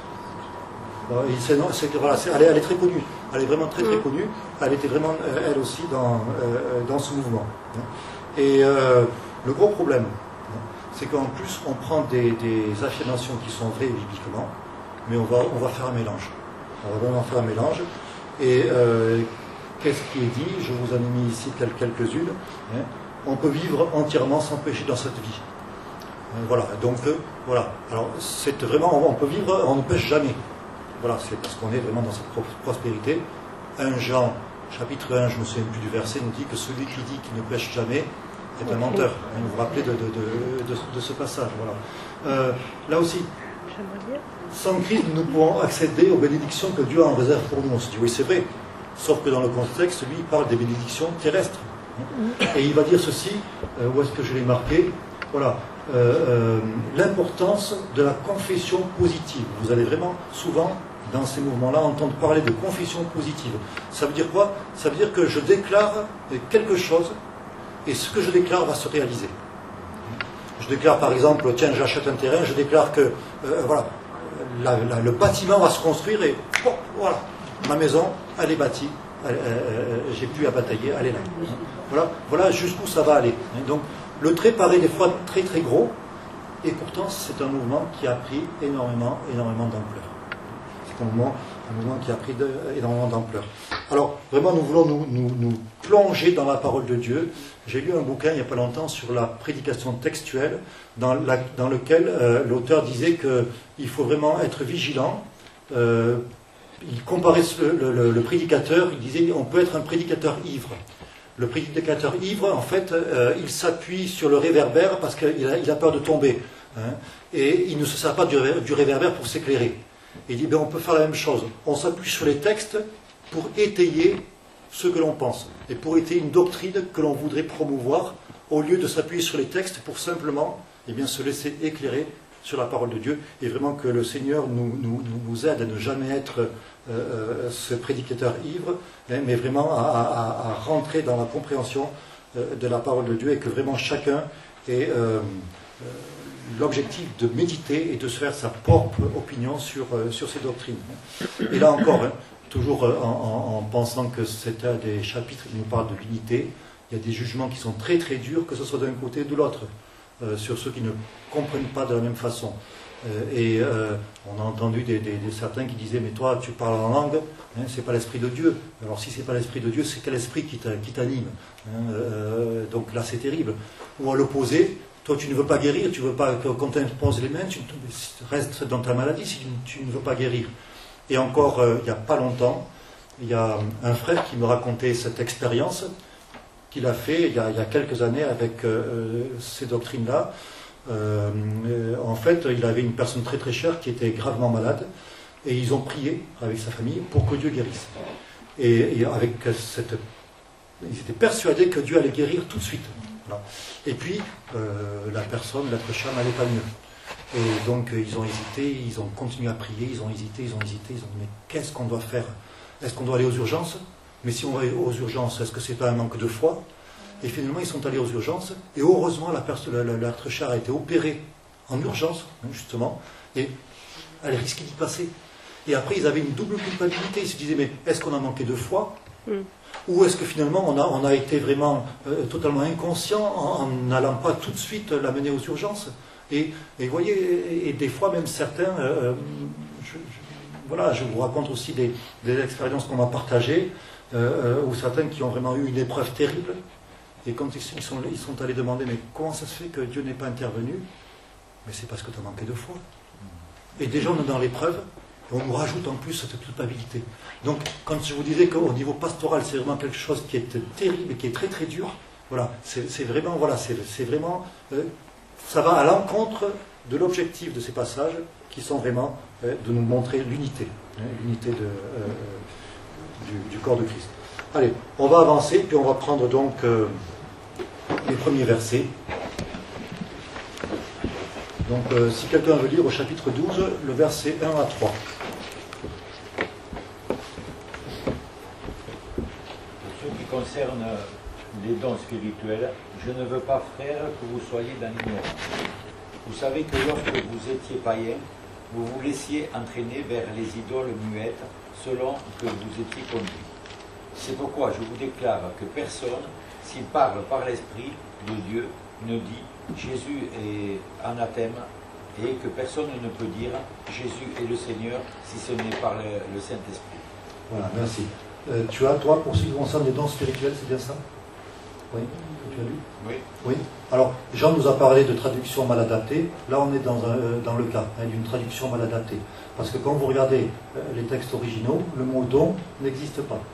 C'est, non, c'est, voilà, c'est, elle, est, elle est très connue, elle est vraiment très très connue, elle était vraiment, elle aussi, dans, euh, dans ce mouvement. Et euh, le gros problème, c'est qu'en plus, on prend des, des affirmations qui sont vraies bibliquement, mais on va, on va faire un mélange. On va vraiment faire un mélange. Et euh, qu'est-ce qui est dit? Je vous en ai mis ici quelques-unes. Hein. On peut vivre entièrement sans péché dans cette vie. Voilà, donc, euh, voilà. Alors, c'est vraiment, on peut vivre, on ne pêche jamais. Voilà, c'est parce qu'on est vraiment dans cette prospérité. un Jean, chapitre un, je ne me souviens plus du verset, nous dit que celui qui dit qu'il ne pêche jamais est un menteur. Vous vous rappelez de, de, de, de, de ce passage. Voilà. Euh, là aussi, sans Christ, nous pouvons accéder aux bénédictions que Dieu en réserve pour nous. On se dit, oui, c'est vrai. Sauf que dans le contexte, lui, il parle des bénédictions terrestres. Et il va dire ceci, euh, où est-ce que je l'ai marqué? Voilà. Euh, euh, l'importance de la confession positive. Vous allez vraiment souvent, dans ces mouvements-là, entendre parler de confession positive. Ça veut dire quoi? Ça veut dire que je déclare quelque chose, et ce que je déclare va se réaliser. Je déclare par exemple, tiens, j'achète un terrain, je déclare que euh, voilà, la, la, le bâtiment va se construire, et bon, voilà, ma maison, elle est bâtie, elle, euh, j'ai plus à batailler, elle est là. Voilà, voilà jusqu'où ça va aller. Donc, le trait paraît des fois très très gros, et pourtant c'est un mouvement qui a pris énormément, énormément d'ampleur. C'est un mouvement, un mouvement qui a pris de, énormément d'ampleur. Alors, vraiment, nous voulons nous, nous, nous plonger dans la parole de Dieu. J'ai lu un bouquin il n'y a pas longtemps sur la prédication textuelle, dans, la, dans lequel euh, l'auteur disait qu'il faut vraiment être vigilant. Euh, il comparait le, le, le prédicateur, il disait on peut être un prédicateur ivre. Le prédicateur ivre, en fait, euh, il s'appuie sur le réverbère parce qu'il a, il a peur de tomber. Hein, et il ne se sert pas du, du réverbère pour s'éclairer. Et il dit, ben, on peut faire la même chose. On s'appuie sur les textes pour étayer ce que l'on pense. Et pour étayer une doctrine que l'on voudrait promouvoir, au lieu de s'appuyer sur les textes pour simplement eh bien, se laisser éclairer sur la parole de Dieu. Et vraiment que le Seigneur nous, nous, nous aide à ne jamais être euh, ce prédicateur ivre, hein, mais vraiment à, à, à rentrer dans la compréhension euh, de la parole de Dieu, et que vraiment chacun ait euh, euh, l'objectif de méditer et de se faire sa propre opinion sur, euh, sur ces doctrines. Et là encore, hein, toujours euh, en, en, en pensant que c'est un des chapitres qui nous parle de l'unité, il y a des jugements qui sont très très durs, que ce soit d'un côté ou de l'autre, euh, sur ceux qui ne comprennent pas de la même façon. Euh, et euh, on a entendu des, des, des certains qui disaient, mais toi, tu parles en langue, hein, c'est pas l'Esprit de Dieu. Alors si c'est pas l'Esprit de Dieu, c'est quel esprit qui t'anime, hein, euh, donc là, c'est terrible. Ou à l'opposé, toi, tu ne veux pas guérir, tu veux pas qu'on t'impose les mains, tu restes dans ta maladie si tu, tu ne veux pas guérir. Et encore, euh, il n'y a pas longtemps, il y a un frère qui me racontait cette expérience qu'il a fait il y a, il y a quelques années avec euh, ces doctrines-là. Euh, en fait, il avait une personne très très chère qui était gravement malade, et ils ont prié avec sa famille pour que Dieu guérisse. Et, et avec cette, ils étaient persuadés que Dieu allait guérir tout de suite. Voilà. Et puis, euh, la personne, l'être cher, n'allait pas mieux. Et donc, ils ont hésité, ils ont continué à prier, ils ont hésité, ils ont hésité, ils ont dit, mais qu'est-ce qu'on doit faire? Est-ce qu'on doit aller aux urgences? Mais si on va aux urgences, est-ce que c'est pas un manque de foi? Et finalement, ils sont allés aux urgences, et heureusement, l'être cher a été opérée en urgence, justement, et elle risquait d'y passer. Et après, ils avaient une double culpabilité. Ils se disaient, mais est-ce qu'on a manqué de foi? Mm. Ou est-ce que finalement, on a, on a été vraiment euh, totalement inconscient en n'allant pas tout de suite l'amener aux urgences? Et, et vous voyez, et, et des fois, même certains, euh, je, je, voilà, je vous raconte aussi des, des expériences qu'on m'a partagées, euh, ou certains qui ont vraiment eu une épreuve terrible. Et quand ils sont, ils sont allés demander, mais comment ça se fait que Dieu n'est pas intervenu? Mais c'est parce que tu as manqué de foi. Et déjà, on est dans l'épreuve, et on nous rajoute en plus cette culpabilité. Donc, quand je vous disais qu'au niveau pastoral, c'est vraiment quelque chose qui est terrible et qui est très très dur, voilà, c'est vraiment, voilà, c'est vraiment, euh, ça va à l'encontre de l'objectif de ces passages, qui sont vraiment euh, de nous montrer l'unité, hein, l'unité euh, du, du corps de Christ. Allez, on va avancer, puis on va prendre donc euh, les premiers versets. Donc, euh, si quelqu'un veut lire au chapitre douze, le verset un à trois. Pour ce qui concerne les dons spirituels, je ne veux pas, frères, que vous soyez dans l'ignorance. Vous savez que lorsque vous étiez païens, vous vous laissiez entraîner vers les idoles muettes, selon que vous étiez conduits. C'est pourquoi je vous déclare que personne, s'il parle par l'Esprit de Dieu, ne dit Jésus est anathème, et que personne ne peut dire Jésus est le Seigneur si ce n'est par le, le Saint-Esprit. Voilà, merci. Euh, tu as, toi, pour ce qui concerne les dons spirituels, c'est bien ça? Oui, tu as lu? Oui. Oui. Alors, Jean nous a parlé de traduction mal adaptée. Là, on est dans, un, euh, dans le cas hein, d'une traduction mal adaptée. Parce que quand vous regardez euh, les textes originaux, le mot don n'existe pas.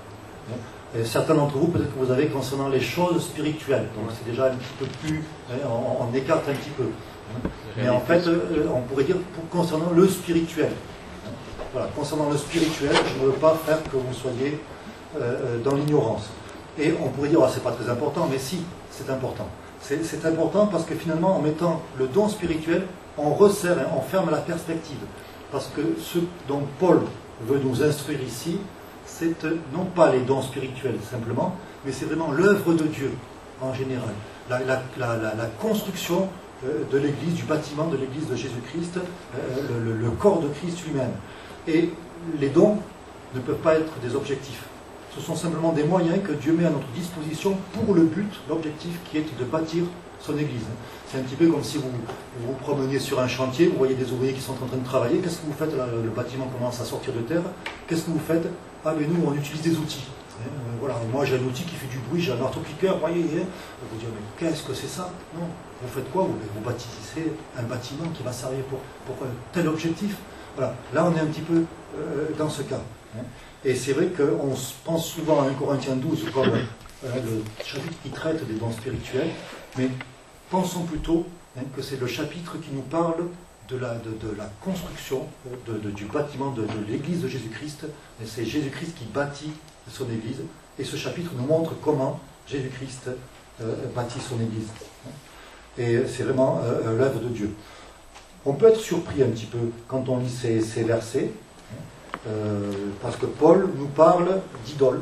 Et certains d'entre vous, peut-être que vous avez concernant les choses spirituelles. Donc c'est déjà un petit peu plus, hein, on, on écarte un petit peu. Hein. Mais en fait, euh, on pourrait dire pour, concernant le spirituel. Hein. Voilà, concernant le spirituel, je ne veux pas faire que vous soyez euh, dans l'ignorance. Et on pourrait dire, ah, c'est pas très important, mais si, c'est important. C'est important parce que finalement, en mettant le don spirituel, on resserre, hein, on ferme la perspective. Parce que ce dont Paul veut nous instruire ici, c'est non pas les dons spirituels simplement, mais c'est vraiment l'œuvre de Dieu en général. La, la, la, la, la construction euh, de l'Église, du bâtiment de l'Église de Jésus-Christ, euh, le, le corps de Christ lui-même. Et les dons ne peuvent pas être des objectifs. Ce sont simplement des moyens que Dieu met à notre disposition pour le but, l'objectif qui est de bâtir son Église. C'est un petit peu comme si vous vous promeniez sur un chantier, vous voyez des ouvriers qui sont en train de travailler, qu'est-ce que vous faites là? Le bâtiment commence à sortir de terre, qu'est-ce que vous faites? Ah mais nous on utilise des outils. Hein, voilà, moi j'ai un outil qui fait du bruit, j'ai un marteau-piqueur, vous voyez, hein, vous dites mais qu'est-ce que c'est ça? Non, vous faites quoi? Vous, vous bâtissez un bâtiment qui va servir pour, pour tel objectif. Voilà, là on est un petit peu euh, dans ce cas. Hein. Et c'est vrai qu'on pense souvent à un Corinthiens douze comme euh, le chapitre qui traite des dons spirituels, mais pensons plutôt hein, que c'est le chapitre qui nous parle de la, de, de la construction de, de, du bâtiment de, de l'Église de Jésus-Christ. Et c'est Jésus-Christ qui bâtit son Église. Et ce chapitre nous montre comment Jésus-Christ euh, bâtit son Église. Et c'est vraiment euh, l'œuvre de Dieu. On peut être surpris un petit peu quand on lit ces, ces versets, euh, parce que Paul nous parle d'idole,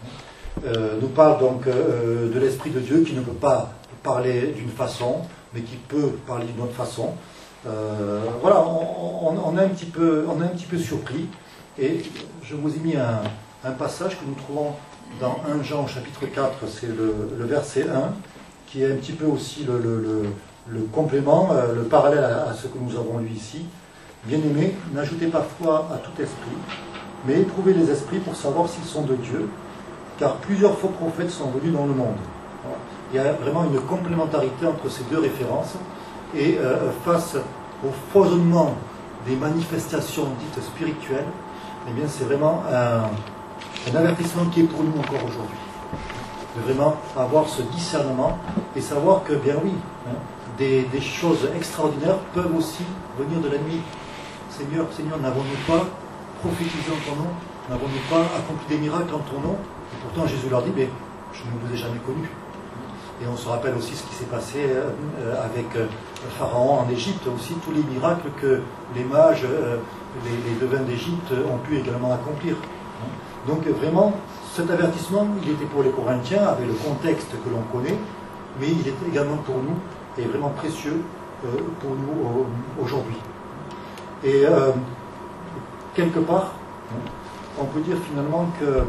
euh, nous parle donc euh, de l'Esprit de Dieu qui ne peut pas parler d'une façon, mais qui peut parler d'une autre façon. Euh, voilà, on, on, on, est un petit peu, on est un petit peu surpris. Et je vous ai mis un, un passage que nous trouvons dans un Jean chapitre quatre, c'est le, le verset un, qui est un petit peu aussi le, le, le, le complément, euh, le parallèle à, à ce que nous avons lu ici. Bien-aimés, n'ajoutez pas foi à tout esprit, mais éprouvez les esprits pour savoir s'ils sont de Dieu, car plusieurs faux prophètes sont venus dans le monde. Voilà. Il y a vraiment une complémentarité entre ces deux références, et euh, face au foisonnement des manifestations dites spirituelles, eh bien c'est vraiment un, un avertissement qui est pour nous encore aujourd'hui. De vraiment avoir ce discernement et savoir que, bien oui, hein, des, des choses extraordinaires peuvent aussi venir de l'ennemi. Seigneur, Seigneur, n'avons-nous pas prophétisé en ton nom? N'avons-nous pas accompli des miracles en ton nom? Et pourtant Jésus leur dit, mais je ne vous ai jamais connus. Et on se rappelle aussi ce qui s'est passé euh, avec euh, Pharaon en Égypte, aussi tous les miracles que les mages, euh, les, les devins d'Égypte ont pu également accomplir. Donc vraiment, cet avertissement, il était pour les Corinthiens, avec le contexte que l'on connaît, mais il est également pour nous, et vraiment précieux euh, pour nous euh, aujourd'hui. Et euh, quelque part, on peut dire finalement que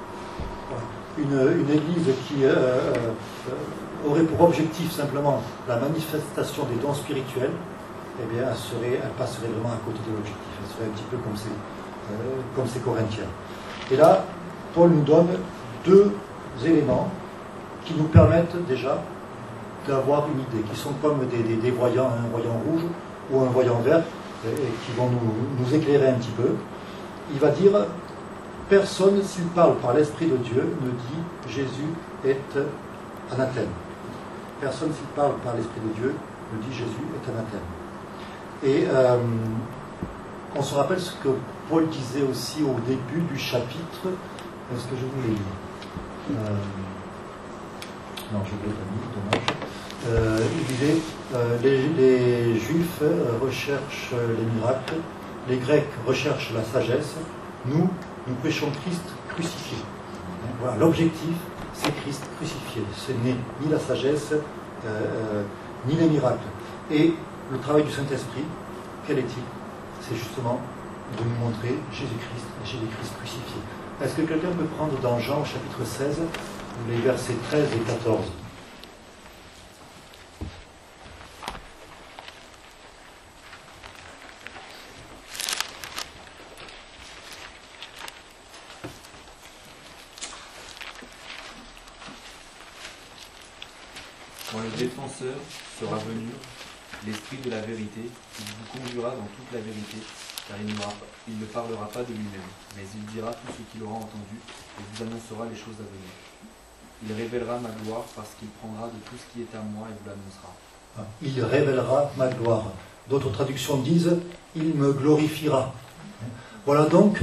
une, une église qui euh, euh, aurait pour objectif simplement la manifestation des dons spirituels, eh bien, elle, serait, elle passerait vraiment à côté de l'objectif. Elle serait un petit peu comme ces, euh, comme ces Corinthiens. Et là, Paul nous donne deux éléments qui nous permettent déjà d'avoir une idée, qui sont comme des, des, des voyants, un voyant rouge ou un voyant vert, et, et qui vont nous, nous éclairer un petit peu. Il va dire, personne, s'il parle par l'Esprit de Dieu, ne dit Jésus est anathème. Personne, s'il parle par l'Esprit de Dieu, ne dit Jésus est anathème. Et euh, on se rappelle ce que Paul disait aussi au début du chapitre. Est-ce que je vous l'ai dit euh, Non, je ne l'ai pas mis, dommage. Euh, il disait euh, les, les Juifs euh, recherchent les miracles, les Grecs recherchent la sagesse, nous, nous prêchons Christ crucifié. Voilà, l'objectif, c'est Christ crucifié. Ce n'est ni la sagesse, euh, euh, ni les miracles. Et le travail du Saint-Esprit, quel est-il? C'est justement de nous montrer Jésus-Christ et Jésus-Christ crucifié. Est-ce que quelqu'un peut prendre dans Jean au chapitre seize, les versets treize et quatorze? Quand le défenseur sera venu, l'Esprit de la vérité, il vous conduira dans toute la vérité, car il, il ne parlera pas de lui-même, mais il dira tout ce qu'il aura entendu et vous annoncera les choses à venir. Il révélera ma gloire parce qu'il prendra de tout ce qui est à moi et vous l'annoncera. Il révélera ma gloire. D'autres traductions disent « il me glorifiera ». Voilà donc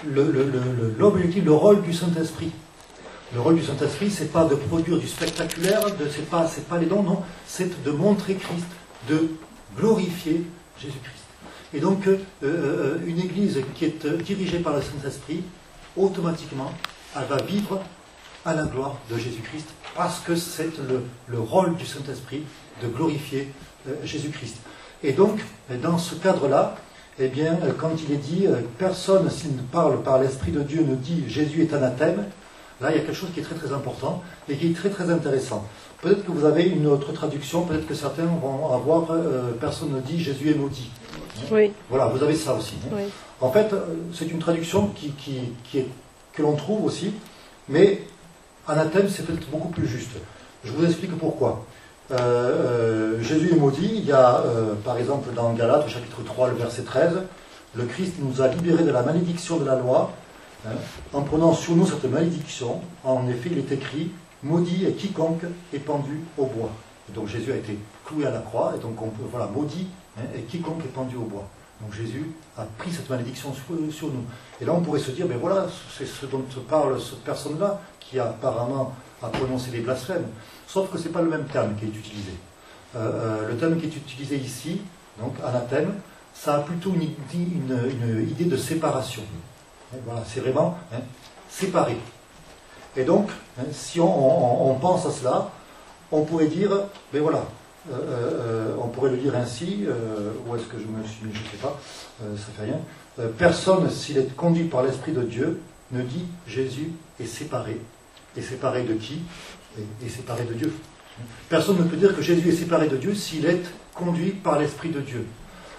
l'objectif, le, le, le rôle du Saint-Esprit. Le rôle du Saint-Esprit, c'est pas de produire du spectaculaire, c'est pas, c'est pas les dons, non, c'est de montrer Christ, de glorifier Jésus-Christ. Et donc, euh, euh, une église qui est dirigée par le Saint-Esprit, automatiquement, elle va vivre à la gloire de Jésus-Christ, parce que c'est le, le rôle du Saint-Esprit de glorifier euh, Jésus-Christ. Et donc, dans ce cadre-là, eh bien, quand il est dit, euh, personne, s'il ne parle par l'Esprit de Dieu, ne dit Jésus est anathème, là, il y a quelque chose qui est très très important et qui est très très intéressant. Peut-être que vous avez une autre traduction, peut-être que certains vont avoir euh, personne ne dit Jésus est maudit. Oui. Voilà, vous avez ça aussi. Oui. En fait, c'est une traduction qui, qui, qui est, que l'on trouve aussi, mais anathème, c'est peut-être beaucoup plus juste. Je vous explique pourquoi. Euh, euh, Jésus est maudit. Il y a, euh, par exemple, dans Galates, au chapitre trois, le verset treize, le Christ nous a libérés de la malédiction de la loi, hein, en prenant sur nous cette malédiction. En effet, il est écrit, maudit est quiconque est pendu au bois. Et donc Jésus a été cloué à la croix, et donc on peut, voilà, maudit hein, est quiconque est pendu au bois. Donc Jésus a pris cette malédiction sur, sur nous. Et là on pourrait se dire, ben voilà, c'est ce dont parle cette personne-là, qui apparemment a prononcé des blasphèmes. Sauf que ce n'est pas le même terme qui est utilisé. Euh, euh, le terme qui est utilisé ici, donc anathème, ça a plutôt une, une, une idée de séparation. Et voilà, c'est vraiment hein, séparé. Et donc, hein, si on, on, on pense à cela, on pourrait dire, ben voilà, euh, euh, on pourrait le dire ainsi, euh, où est-ce que je me suis mis, je ne sais pas, euh, ça fait rien. Euh, personne, s'il est conduit par l'Esprit de Dieu, ne dit Jésus est séparé. Et séparé de qui? Et, et séparé de Dieu. Personne ne peut dire que Jésus est séparé de Dieu s'il est conduit par l'Esprit de Dieu.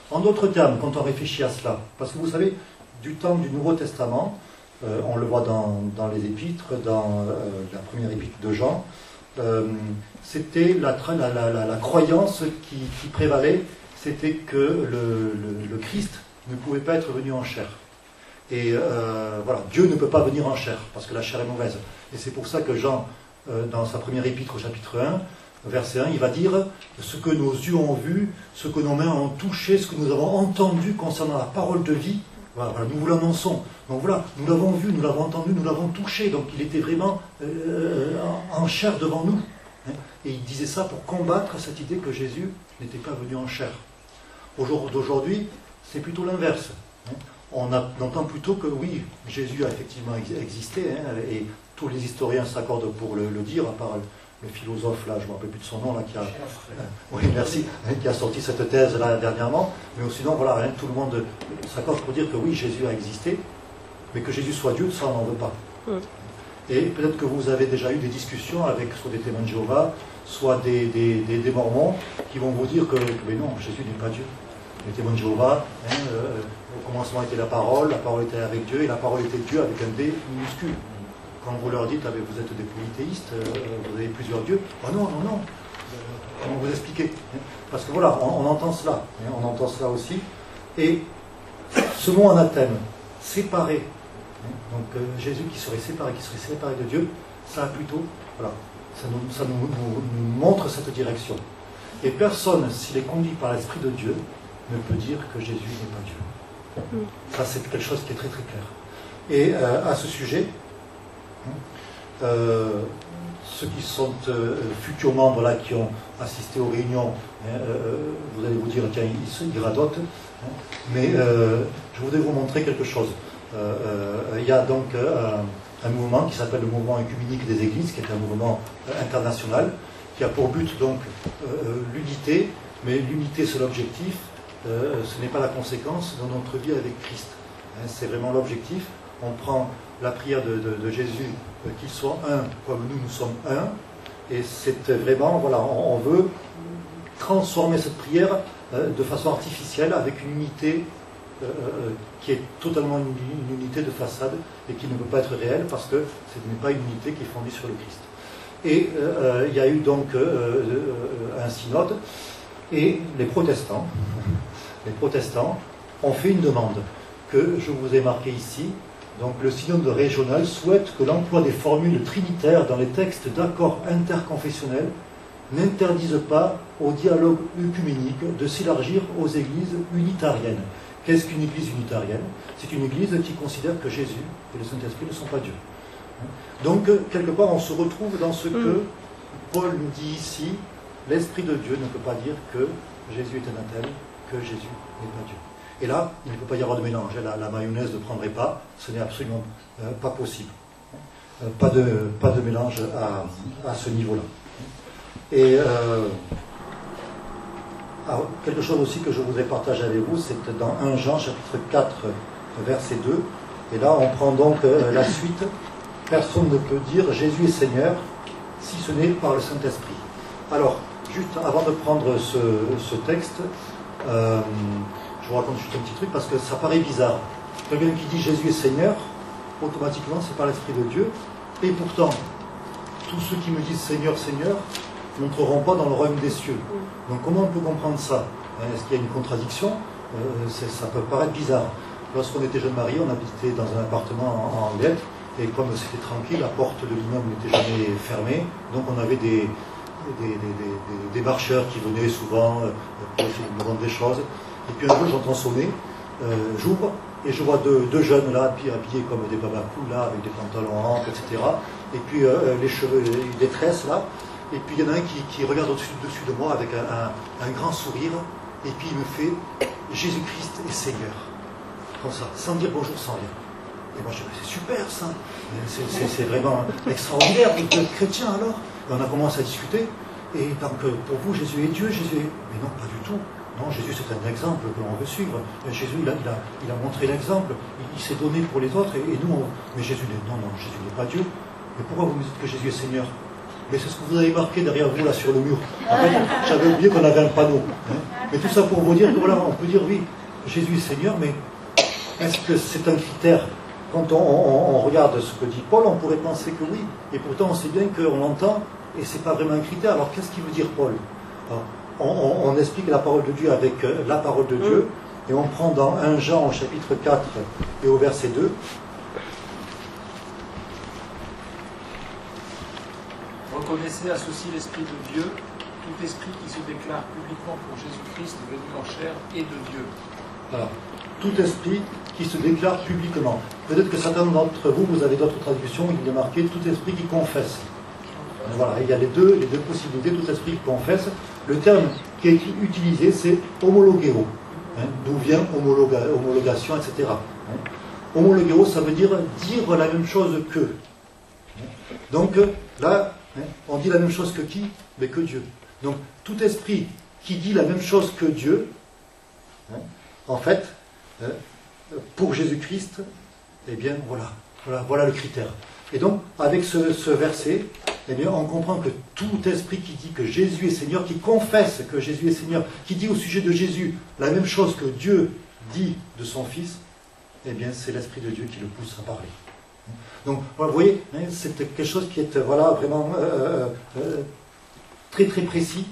En d'autres termes, quand on réfléchit à cela, parce que vous savez, du temps du Nouveau Testament, euh, on le voit dans, dans les épîtres, dans euh, la première épître de Jean, euh, c'était la, la, la, la croyance qui, qui prévalait, c'était que le, le, le Christ ne pouvait pas être venu en chair. Et euh, voilà, Dieu ne peut pas venir en chair, parce que la chair est mauvaise. Et c'est pour ça que Jean, euh, dans sa première épître au chapitre un, verset un, il va dire ce que nos yeux ont vu, ce que nos mains ont touché, ce que nous avons entendu concernant la parole de vie, voilà, voilà, nous vous l'annonçons. Donc voilà, nous l'avons vu, nous l'avons entendu, nous l'avons touché. Donc il était vraiment euh, en chair devant nous. Et il disait ça pour combattre cette idée que Jésus n'était pas venu en chair. Au jour d'aujourd'hui, c'est plutôt l'inverse. On, a, on entend plutôt que oui, Jésus a effectivement existé, hein, et tous les historiens s'accordent pour le, le dire, à part le philosophe, là, je ne me rappelle plus de son nom, là, qui a, euh, oui, merci, hein, qui a sorti cette thèse là dernièrement. Mais sinon, voilà, hein, tout le monde s'accorde pour dire que oui, Jésus a existé, mais que Jésus soit Dieu, ça, on n'en veut pas. Oui. Et peut-être que vous avez déjà eu des discussions avec soit des témoins de Jéhovah, soit des, des, des, des Mormons, qui vont vous dire que, mais non, Jésus n'est pas Dieu. Les témoins de Jéhovah, hein, euh, au commencement était la parole, la parole était avec Dieu, et la parole était Dieu avec un D minuscule. Quand vous leur dites, ah, mais vous êtes des polythéistes, euh, vous avez plusieurs dieux, ah oh non, non, non, comment vous expliquer, hein? Parce que voilà, on, on entend cela, hein, on entend cela aussi, et ce mot anathème, séparé, hein, donc euh, Jésus qui serait séparé, qui serait séparé de Dieu, ça a plutôt, voilà, ça nous, ça nous, nous, nous montre cette direction. Et personne, s'il est conduit par l'Esprit de Dieu, ne peut dire que Jésus n'est pas Dieu. Ça, c'est quelque chose qui est très très clair. Et euh, à ce sujet, euh, ceux qui sont euh, futurs membres là, qui ont assisté aux réunions, hein, euh, vous allez vous dire, tiens, ils, ils radotent, hein, mais euh, je voudrais vous montrer quelque chose. Euh, euh, il y a donc euh, un mouvement qui s'appelle le mouvement œcuménique des églises, qui est un mouvement euh, international, qui a pour but donc euh, l'unité, mais l'unité c'est l'objectif, euh, ce n'est pas la conséquence dans notre vie avec Christ. Hein, c'est vraiment l'objectif. On prend la prière de, de, de Jésus, euh, qu'ils soient un comme nous, nous sommes un, et c'est vraiment, voilà, on, on veut transformer cette prière euh, de façon artificielle avec une unité euh, qui est totalement une, une unité de façade et qui ne peut pas être réelle parce que ce n'est pas une unité qui est fondée sur le Christ. Et euh, il y a eu donc euh, euh, un synode, et les protestants, les protestants ont fait une demande que je vous ai marquée ici. Donc le synode régional souhaite que l'emploi des formules trinitaires dans les textes d'accords interconfessionnels n'interdise pas au dialogue œcuménique de s'élargir aux églises unitariennes. Qu'est-ce qu'une église unitarienne? C'est une église qui considère que Jésus et le Saint-Esprit ne sont pas Dieu. Donc, quelque part, on se retrouve dans ce que Paul nous dit ici, l'Esprit de Dieu ne peut pas dire que Jésus est anathème, que Jésus n'est pas Dieu. Et là, il ne peut pas y avoir de mélange. La, la mayonnaise ne prendrait pas, ce n'est absolument euh, pas possible. Euh, pas, de, pas de mélange à, à ce niveau-là. Et euh, alors, quelque chose aussi que je voudrais partager avec vous, c'est dans premier Jean, chapitre quatre, verset deux. Et là, on prend donc euh, la suite. Personne ne peut dire Jésus est Seigneur si ce n'est par le Saint-Esprit. Alors, juste avant de prendre ce, ce texte, euh, je vous raconte juste un petit truc parce que ça paraît bizarre. Quelqu'un qui dit Jésus est Seigneur, automatiquement c'est par l'Esprit de Dieu. Et pourtant, tous ceux qui me disent Seigneur, Seigneur, n'entreront pas dans le royaume des cieux. Donc comment on peut comprendre ça? Est-ce qu'il y a une contradiction? euh, Ça peut paraître bizarre. Lorsqu'on était jeune mariés, on habitait dans un appartement en, en lettres. Et comme c'était tranquille, la porte de l'immeuble n'était jamais fermée, donc on avait des, des, des, des, des marcheurs qui venaient souvent euh, pour essayer de me vendre des choses. Et puis un jour, j'entends sonner, euh, j'ouvre, et je vois deux, deux jeunes là, puis habillés comme des babacous, là, avec des pantalons amples, et cetera. Et puis euh, les cheveux, des tresses, là. Et puis il y en a un qui, qui regarde au-dessus dessus de moi avec un, un, un grand sourire, et puis il me fait « Jésus-Christ est Seigneur ». Comme ça, sans dire bonjour, sans rien. Et moi je dis, c'est super ça, c'est vraiment extraordinaire, vous êtes chrétien alors. Et on a commencé à discuter, et donc pour vous Jésus est Dieu, Jésus est... Mais non, pas du tout. Non, Jésus c'est un exemple que l'on veut suivre. Et Jésus il a, il a, il a montré l'exemple, il, il s'est donné pour les autres, et, et nous, on... mais Jésus n'est... Non, non, Jésus n'est pas Dieu. Mais pourquoi vous me dites que Jésus est Seigneur? Mais c'est ce que vous avez marqué derrière vous, là, sur le mur. En fait, j'avais oublié qu'on avait un panneau. Hein. Mais tout ça pour vous dire que, voilà, on peut dire, oui, Jésus est Seigneur, mais est-ce que c'est un critère? Quand on, on, on regarde ce que dit Paul, on pourrait penser que oui. Et pourtant, on sait bien qu'on l'entend, et c'est pas vraiment un critère. Alors, qu'est-ce qu'il veut dire, Paul? Alors, on, on, on explique la parole de Dieu avec euh, la parole de Dieu, et on prend dans un Jean au chapitre quatre et au verset deux. Reconnaissez à ceci l'Esprit de Dieu, tout esprit qui se déclare publiquement pour Jésus-Christ venu en chair et de Dieu. Voilà. Tout esprit qui se déclare publiquement. Peut-être que certains d'entre vous, vous avez d'autres traductions, il est marqué tout esprit qui confesse. Voilà, il y a les deux, les deux possibilités, tout esprit qui confesse. Le terme qui est utilisé, c'est homologéo, hein, d'où vient homologa, homologation, et cetera. Hein. Homologéo, ça veut dire dire la même chose que. Donc là, hein, on dit la même chose que qui? Mais que Dieu. Donc tout esprit qui dit la même chose que Dieu, hein, en fait, hein, pour Jésus-Christ, eh bien voilà, voilà, voilà le critère. Et donc, avec ce, ce verset, eh bien, on comprend que tout esprit qui dit que Jésus est Seigneur, qui confesse que Jésus est Seigneur, qui dit au sujet de Jésus la même chose que Dieu dit de son Fils, eh bien, c'est l'Esprit de Dieu qui le pousse à parler. Donc, vous voyez, hein, c'est quelque chose qui est voilà, vraiment euh, euh, très très précis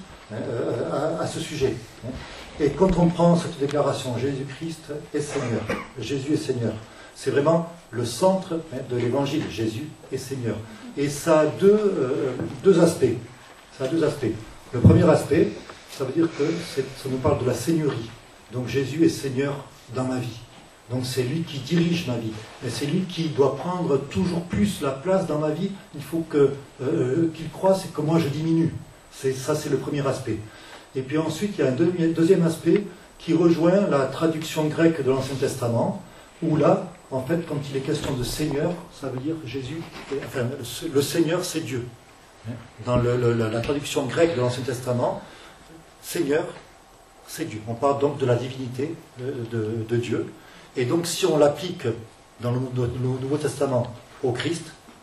euh, à, à ce sujet. Hein. Et quand on prend cette déclaration, Jésus-Christ est Seigneur, Jésus est Seigneur, c'est vraiment le centre hein, de l'évangile, Jésus est Seigneur. Et ça a deux, euh, deux aspects. Ça a deux aspects. Le premier aspect, ça veut dire que ça nous parle de la seigneurie. Donc Jésus est Seigneur dans ma vie. Donc c'est lui qui dirige ma vie. Et c'est lui qui doit prendre toujours plus la place dans ma vie. Il faut que, euh, qu'il croisse et que moi je diminue. C'est, ça c'est le premier aspect. Et puis ensuite, il y a un deuxième aspect qui rejoint la traduction grecque de l'Ancien Testament, où là, en fait, quand il est question de Seigneur, ça veut dire Jésus, enfin, le Seigneur, c'est Dieu. Dans le, le, la traduction grecque de l'Ancien Testament, Seigneur, c'est Dieu. On parle donc de la divinité de, de, de Dieu. Et donc, si on l'applique dans le, le, le Nouveau Testament au Christ,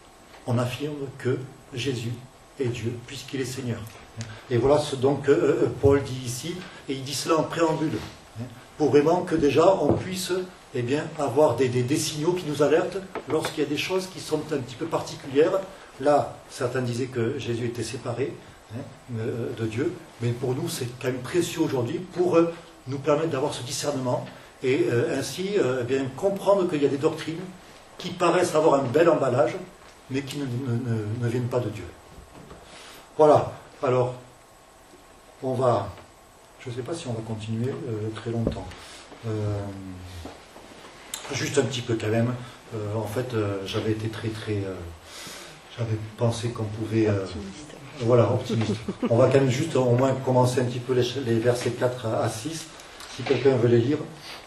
on affirme que Jésus est Dieu, puisqu'il est Seigneur. Et voilà ce donc euh, Paul dit ici, et il dit cela en préambule, hein, pour vraiment que déjà on puisse eh bien, avoir des, des, des signaux qui nous alertent lorsqu'il y a des choses qui sont un petit peu particulières. Là, certains disaient que Jésus était séparé hein, de Dieu, mais pour nous c'est quand même précieux aujourd'hui pour euh, nous permettre d'avoir ce discernement et euh, ainsi euh, eh bien, comprendre qu'il y a des doctrines qui paraissent avoir un bel emballage, mais qui ne, ne, ne, ne viennent pas de Dieu. Voilà. Alors, on va, je ne sais pas si on va continuer euh, très longtemps. Euh, juste un petit peu quand même. Euh, en fait, euh, j'avais été très très, euh, j'avais pensé qu'on pouvait, euh, voilà, optimiste. On va quand même juste au moins commencer un petit peu les, les versets quatre à six, si quelqu'un veut les lire.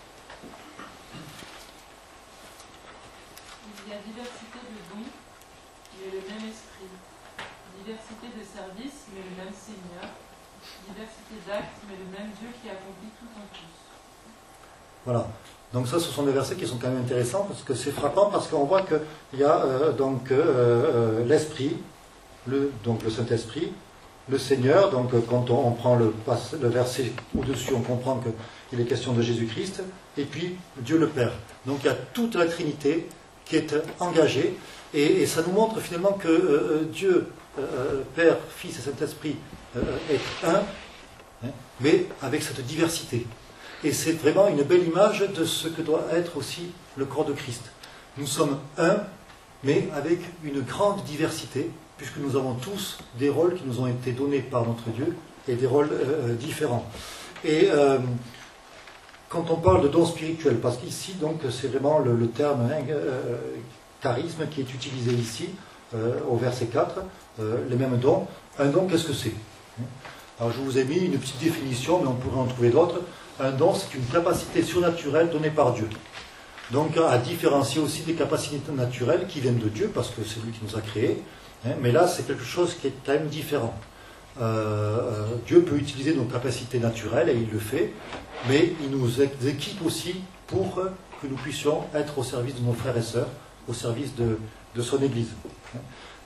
Il y a diversité de dons, mais le même esprit. Diversité de services, mais le même Seigneur. Diversité d'actes, mais le même Dieu qui accomplit tout en tous. Voilà. Donc ça, ce sont des versets qui sont quand même intéressants, parce que c'est frappant, parce qu'on voit qu'il y a euh, donc euh, euh, l'Esprit, le, donc le Saint-Esprit, le Seigneur, donc quand on, on prend le, le verset au-dessus, on comprend qu'il est question de Jésus-Christ, et puis Dieu le Père. Donc il y a toute la Trinité qui est engagée, et, et ça nous montre finalement que euh, Dieu, euh, Père, Fils et Saint-Esprit, euh, est un, hein, mais avec cette diversité. Et c'est vraiment une belle image de ce que doit être aussi le corps de Christ. Nous sommes un, mais avec une grande diversité, puisque nous avons tous des rôles qui nous ont été donnés par notre Dieu, et des rôles euh, différents. Et euh, quand on parle de dons spirituels, parce qu'ici, donc, c'est vraiment le, le terme hein, euh, charisme qui est utilisé ici, euh, au verset quatre, euh, les mêmes dons. Un don, qu'est-ce que c'est? Alors, je vous ai mis une petite définition, mais on pourrait en trouver d'autres. Un don, c'est une capacité surnaturelle donnée par Dieu. Donc, à différencier aussi des capacités naturelles qui viennent de Dieu, parce que c'est lui qui nous a créés. Hein, mais là, c'est quelque chose qui est quand même différent. Euh, euh, Dieu peut utiliser nos capacités naturelles, et il le fait, mais il nous équipe aussi pour que nous puissions être au service de nos frères et sœurs, au service de, de son Église.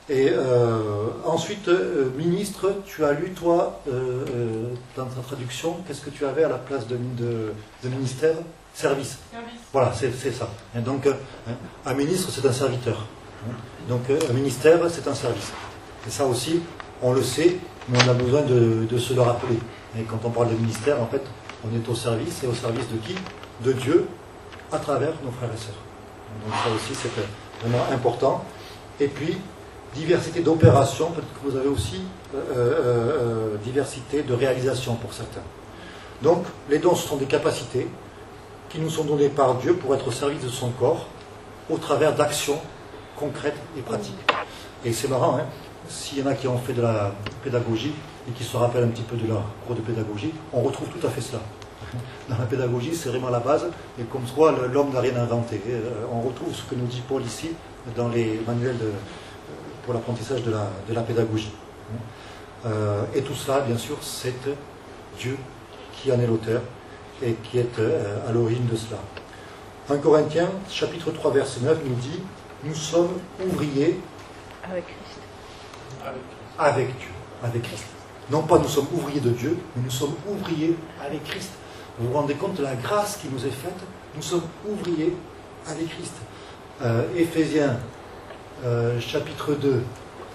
Et euh, ensuite, euh, ministre, tu as lu, toi, euh, euh, dans ta traduction, qu'est-ce que tu avais à la place de, de, de ministère? Service. Service. Voilà, c'est ça. Et donc, euh, un ministre, c'est un serviteur. Donc, euh, un ministère, c'est un service. Et ça aussi, on le sait, mais on a besoin de, de se le rappeler. Et quand on parle de ministère, en fait, on est au service, et au service de qui? De Dieu, à travers nos frères et sœurs. Donc ça aussi, c'est vraiment important. Et puis, diversité d'opérations, peut-être que vous avez aussi euh, euh, diversité de réalisations pour certains. Donc, les dons, ce sont des capacités qui nous sont données par Dieu pour être au service de son corps, au travers d'actions concrètes et pratiques. Et c'est marrant, hein, s'il y en a qui ont fait de la pédagogie et qui se rappellent un petit peu de leur cours de pédagogie, on retrouve tout à fait cela. Dans la pédagogie, c'est vraiment la base, et comme quoi l'homme n'a rien inventé. On retrouve ce que nous dit Paul ici dans les manuels de, pour l'apprentissage de la, de la pédagogie. Euh, et tout cela, bien sûr, c'est Dieu qui en est l'auteur et qui est euh, à l'origine de cela. un Corinthiens, chapitre trois, verset neuf, nous dit « Nous sommes ouvriers avec Christ. Avec Dieu, avec Christ. » Non pas nous sommes ouvriers de Dieu, mais nous sommes ouvriers avec Christ. Vous vous rendez compte de la grâce qui nous est faite? Nous sommes ouvriers avec Christ. Euh, Éphésiens, euh, chapitre deux.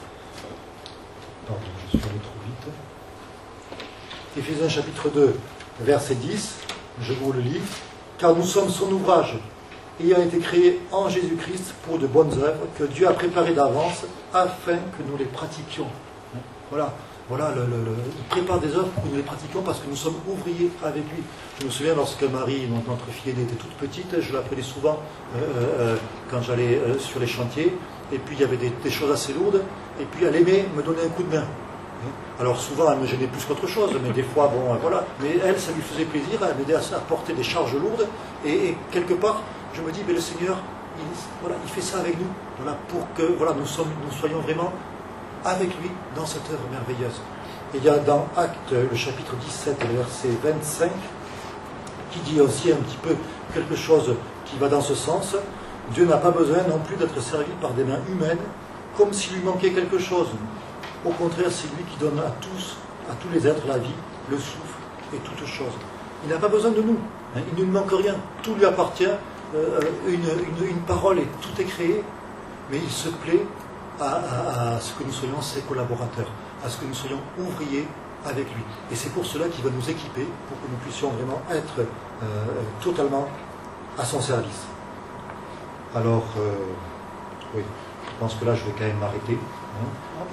Pardon, je suis allé trop vite. Éphésiens, chapitre deux, verset dix. Je vous le lis. Car nous sommes son ouvrage, ayant été créés en Jésus-Christ pour de bonnes œuvres que Dieu a préparées d'avance afin que nous les pratiquions. Voilà. Voilà, le, le, le, il prépare des œuvres pour que nous les pratiquions parce que nous sommes ouvriers avec lui. Je me souviens lorsque Marie, notre fille aînée, était toute petite, je l'appelais souvent euh, euh, quand j'allais euh, sur les chantiers, et puis il y avait des, des choses assez lourdes, et puis elle aimait me donner un coup de main. Alors souvent elle me gênait plus qu'autre chose, mais des fois, bon, voilà. Mais elle, ça lui faisait plaisir, elle m'aidait à, à porter des charges lourdes, et, et quelque part, je me dis, mais le Seigneur, il, voilà, il fait ça avec nous, voilà, pour que voilà, nous, sommes, nous soyons vraiment avec lui dans cette œuvre merveilleuse. Et il y a dans Actes, le chapitre dix-sept, le verset vingt-cinq, qui dit aussi un petit peu quelque chose qui va dans ce sens. Dieu n'a pas besoin non plus d'être servi par des mains humaines, comme s'il lui manquait quelque chose. Au contraire, c'est lui qui donne à tous, à tous les êtres, la vie, le souffle et toutes choses. Il n'a pas besoin de nous. Hein, il ne lui manque rien. Tout lui appartient. Euh, une, une, une parole et tout est créé, mais il se plaît À, à, à ce que nous soyons ses collaborateurs, à ce que nous soyons ouvriers avec lui. Et c'est pour cela qu'il va nous équiper, pour que nous puissions vraiment être euh, totalement à son service. Alors, euh, oui, je pense que là, je vais quand même m'arrêter. Hein,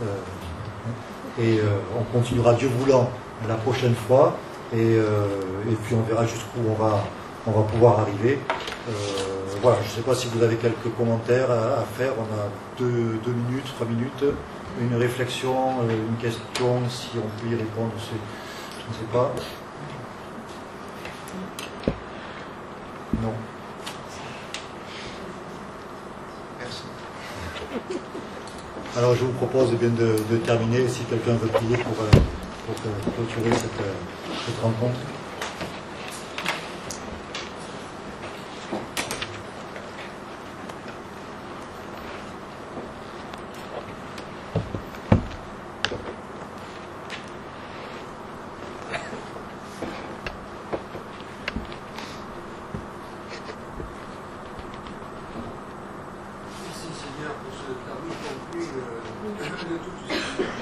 euh, et euh, on continuera, Dieu voulant, la prochaine fois. Et, euh, et puis on verra jusqu'où on va, on va pouvoir arriver. Euh, voilà, je ne sais pas si vous avez quelques commentaires à, à faire. On a deux, deux minutes, trois minutes, une réflexion, une question, si on peut y répondre, je ne sais pas. Non. Merci. Alors je vous propose eh bien, de, de terminer, si quelqu'un veut prier pour, pour clôturer cette, cette rencontre. Merci Seigneur pour ce service conclu de, de tout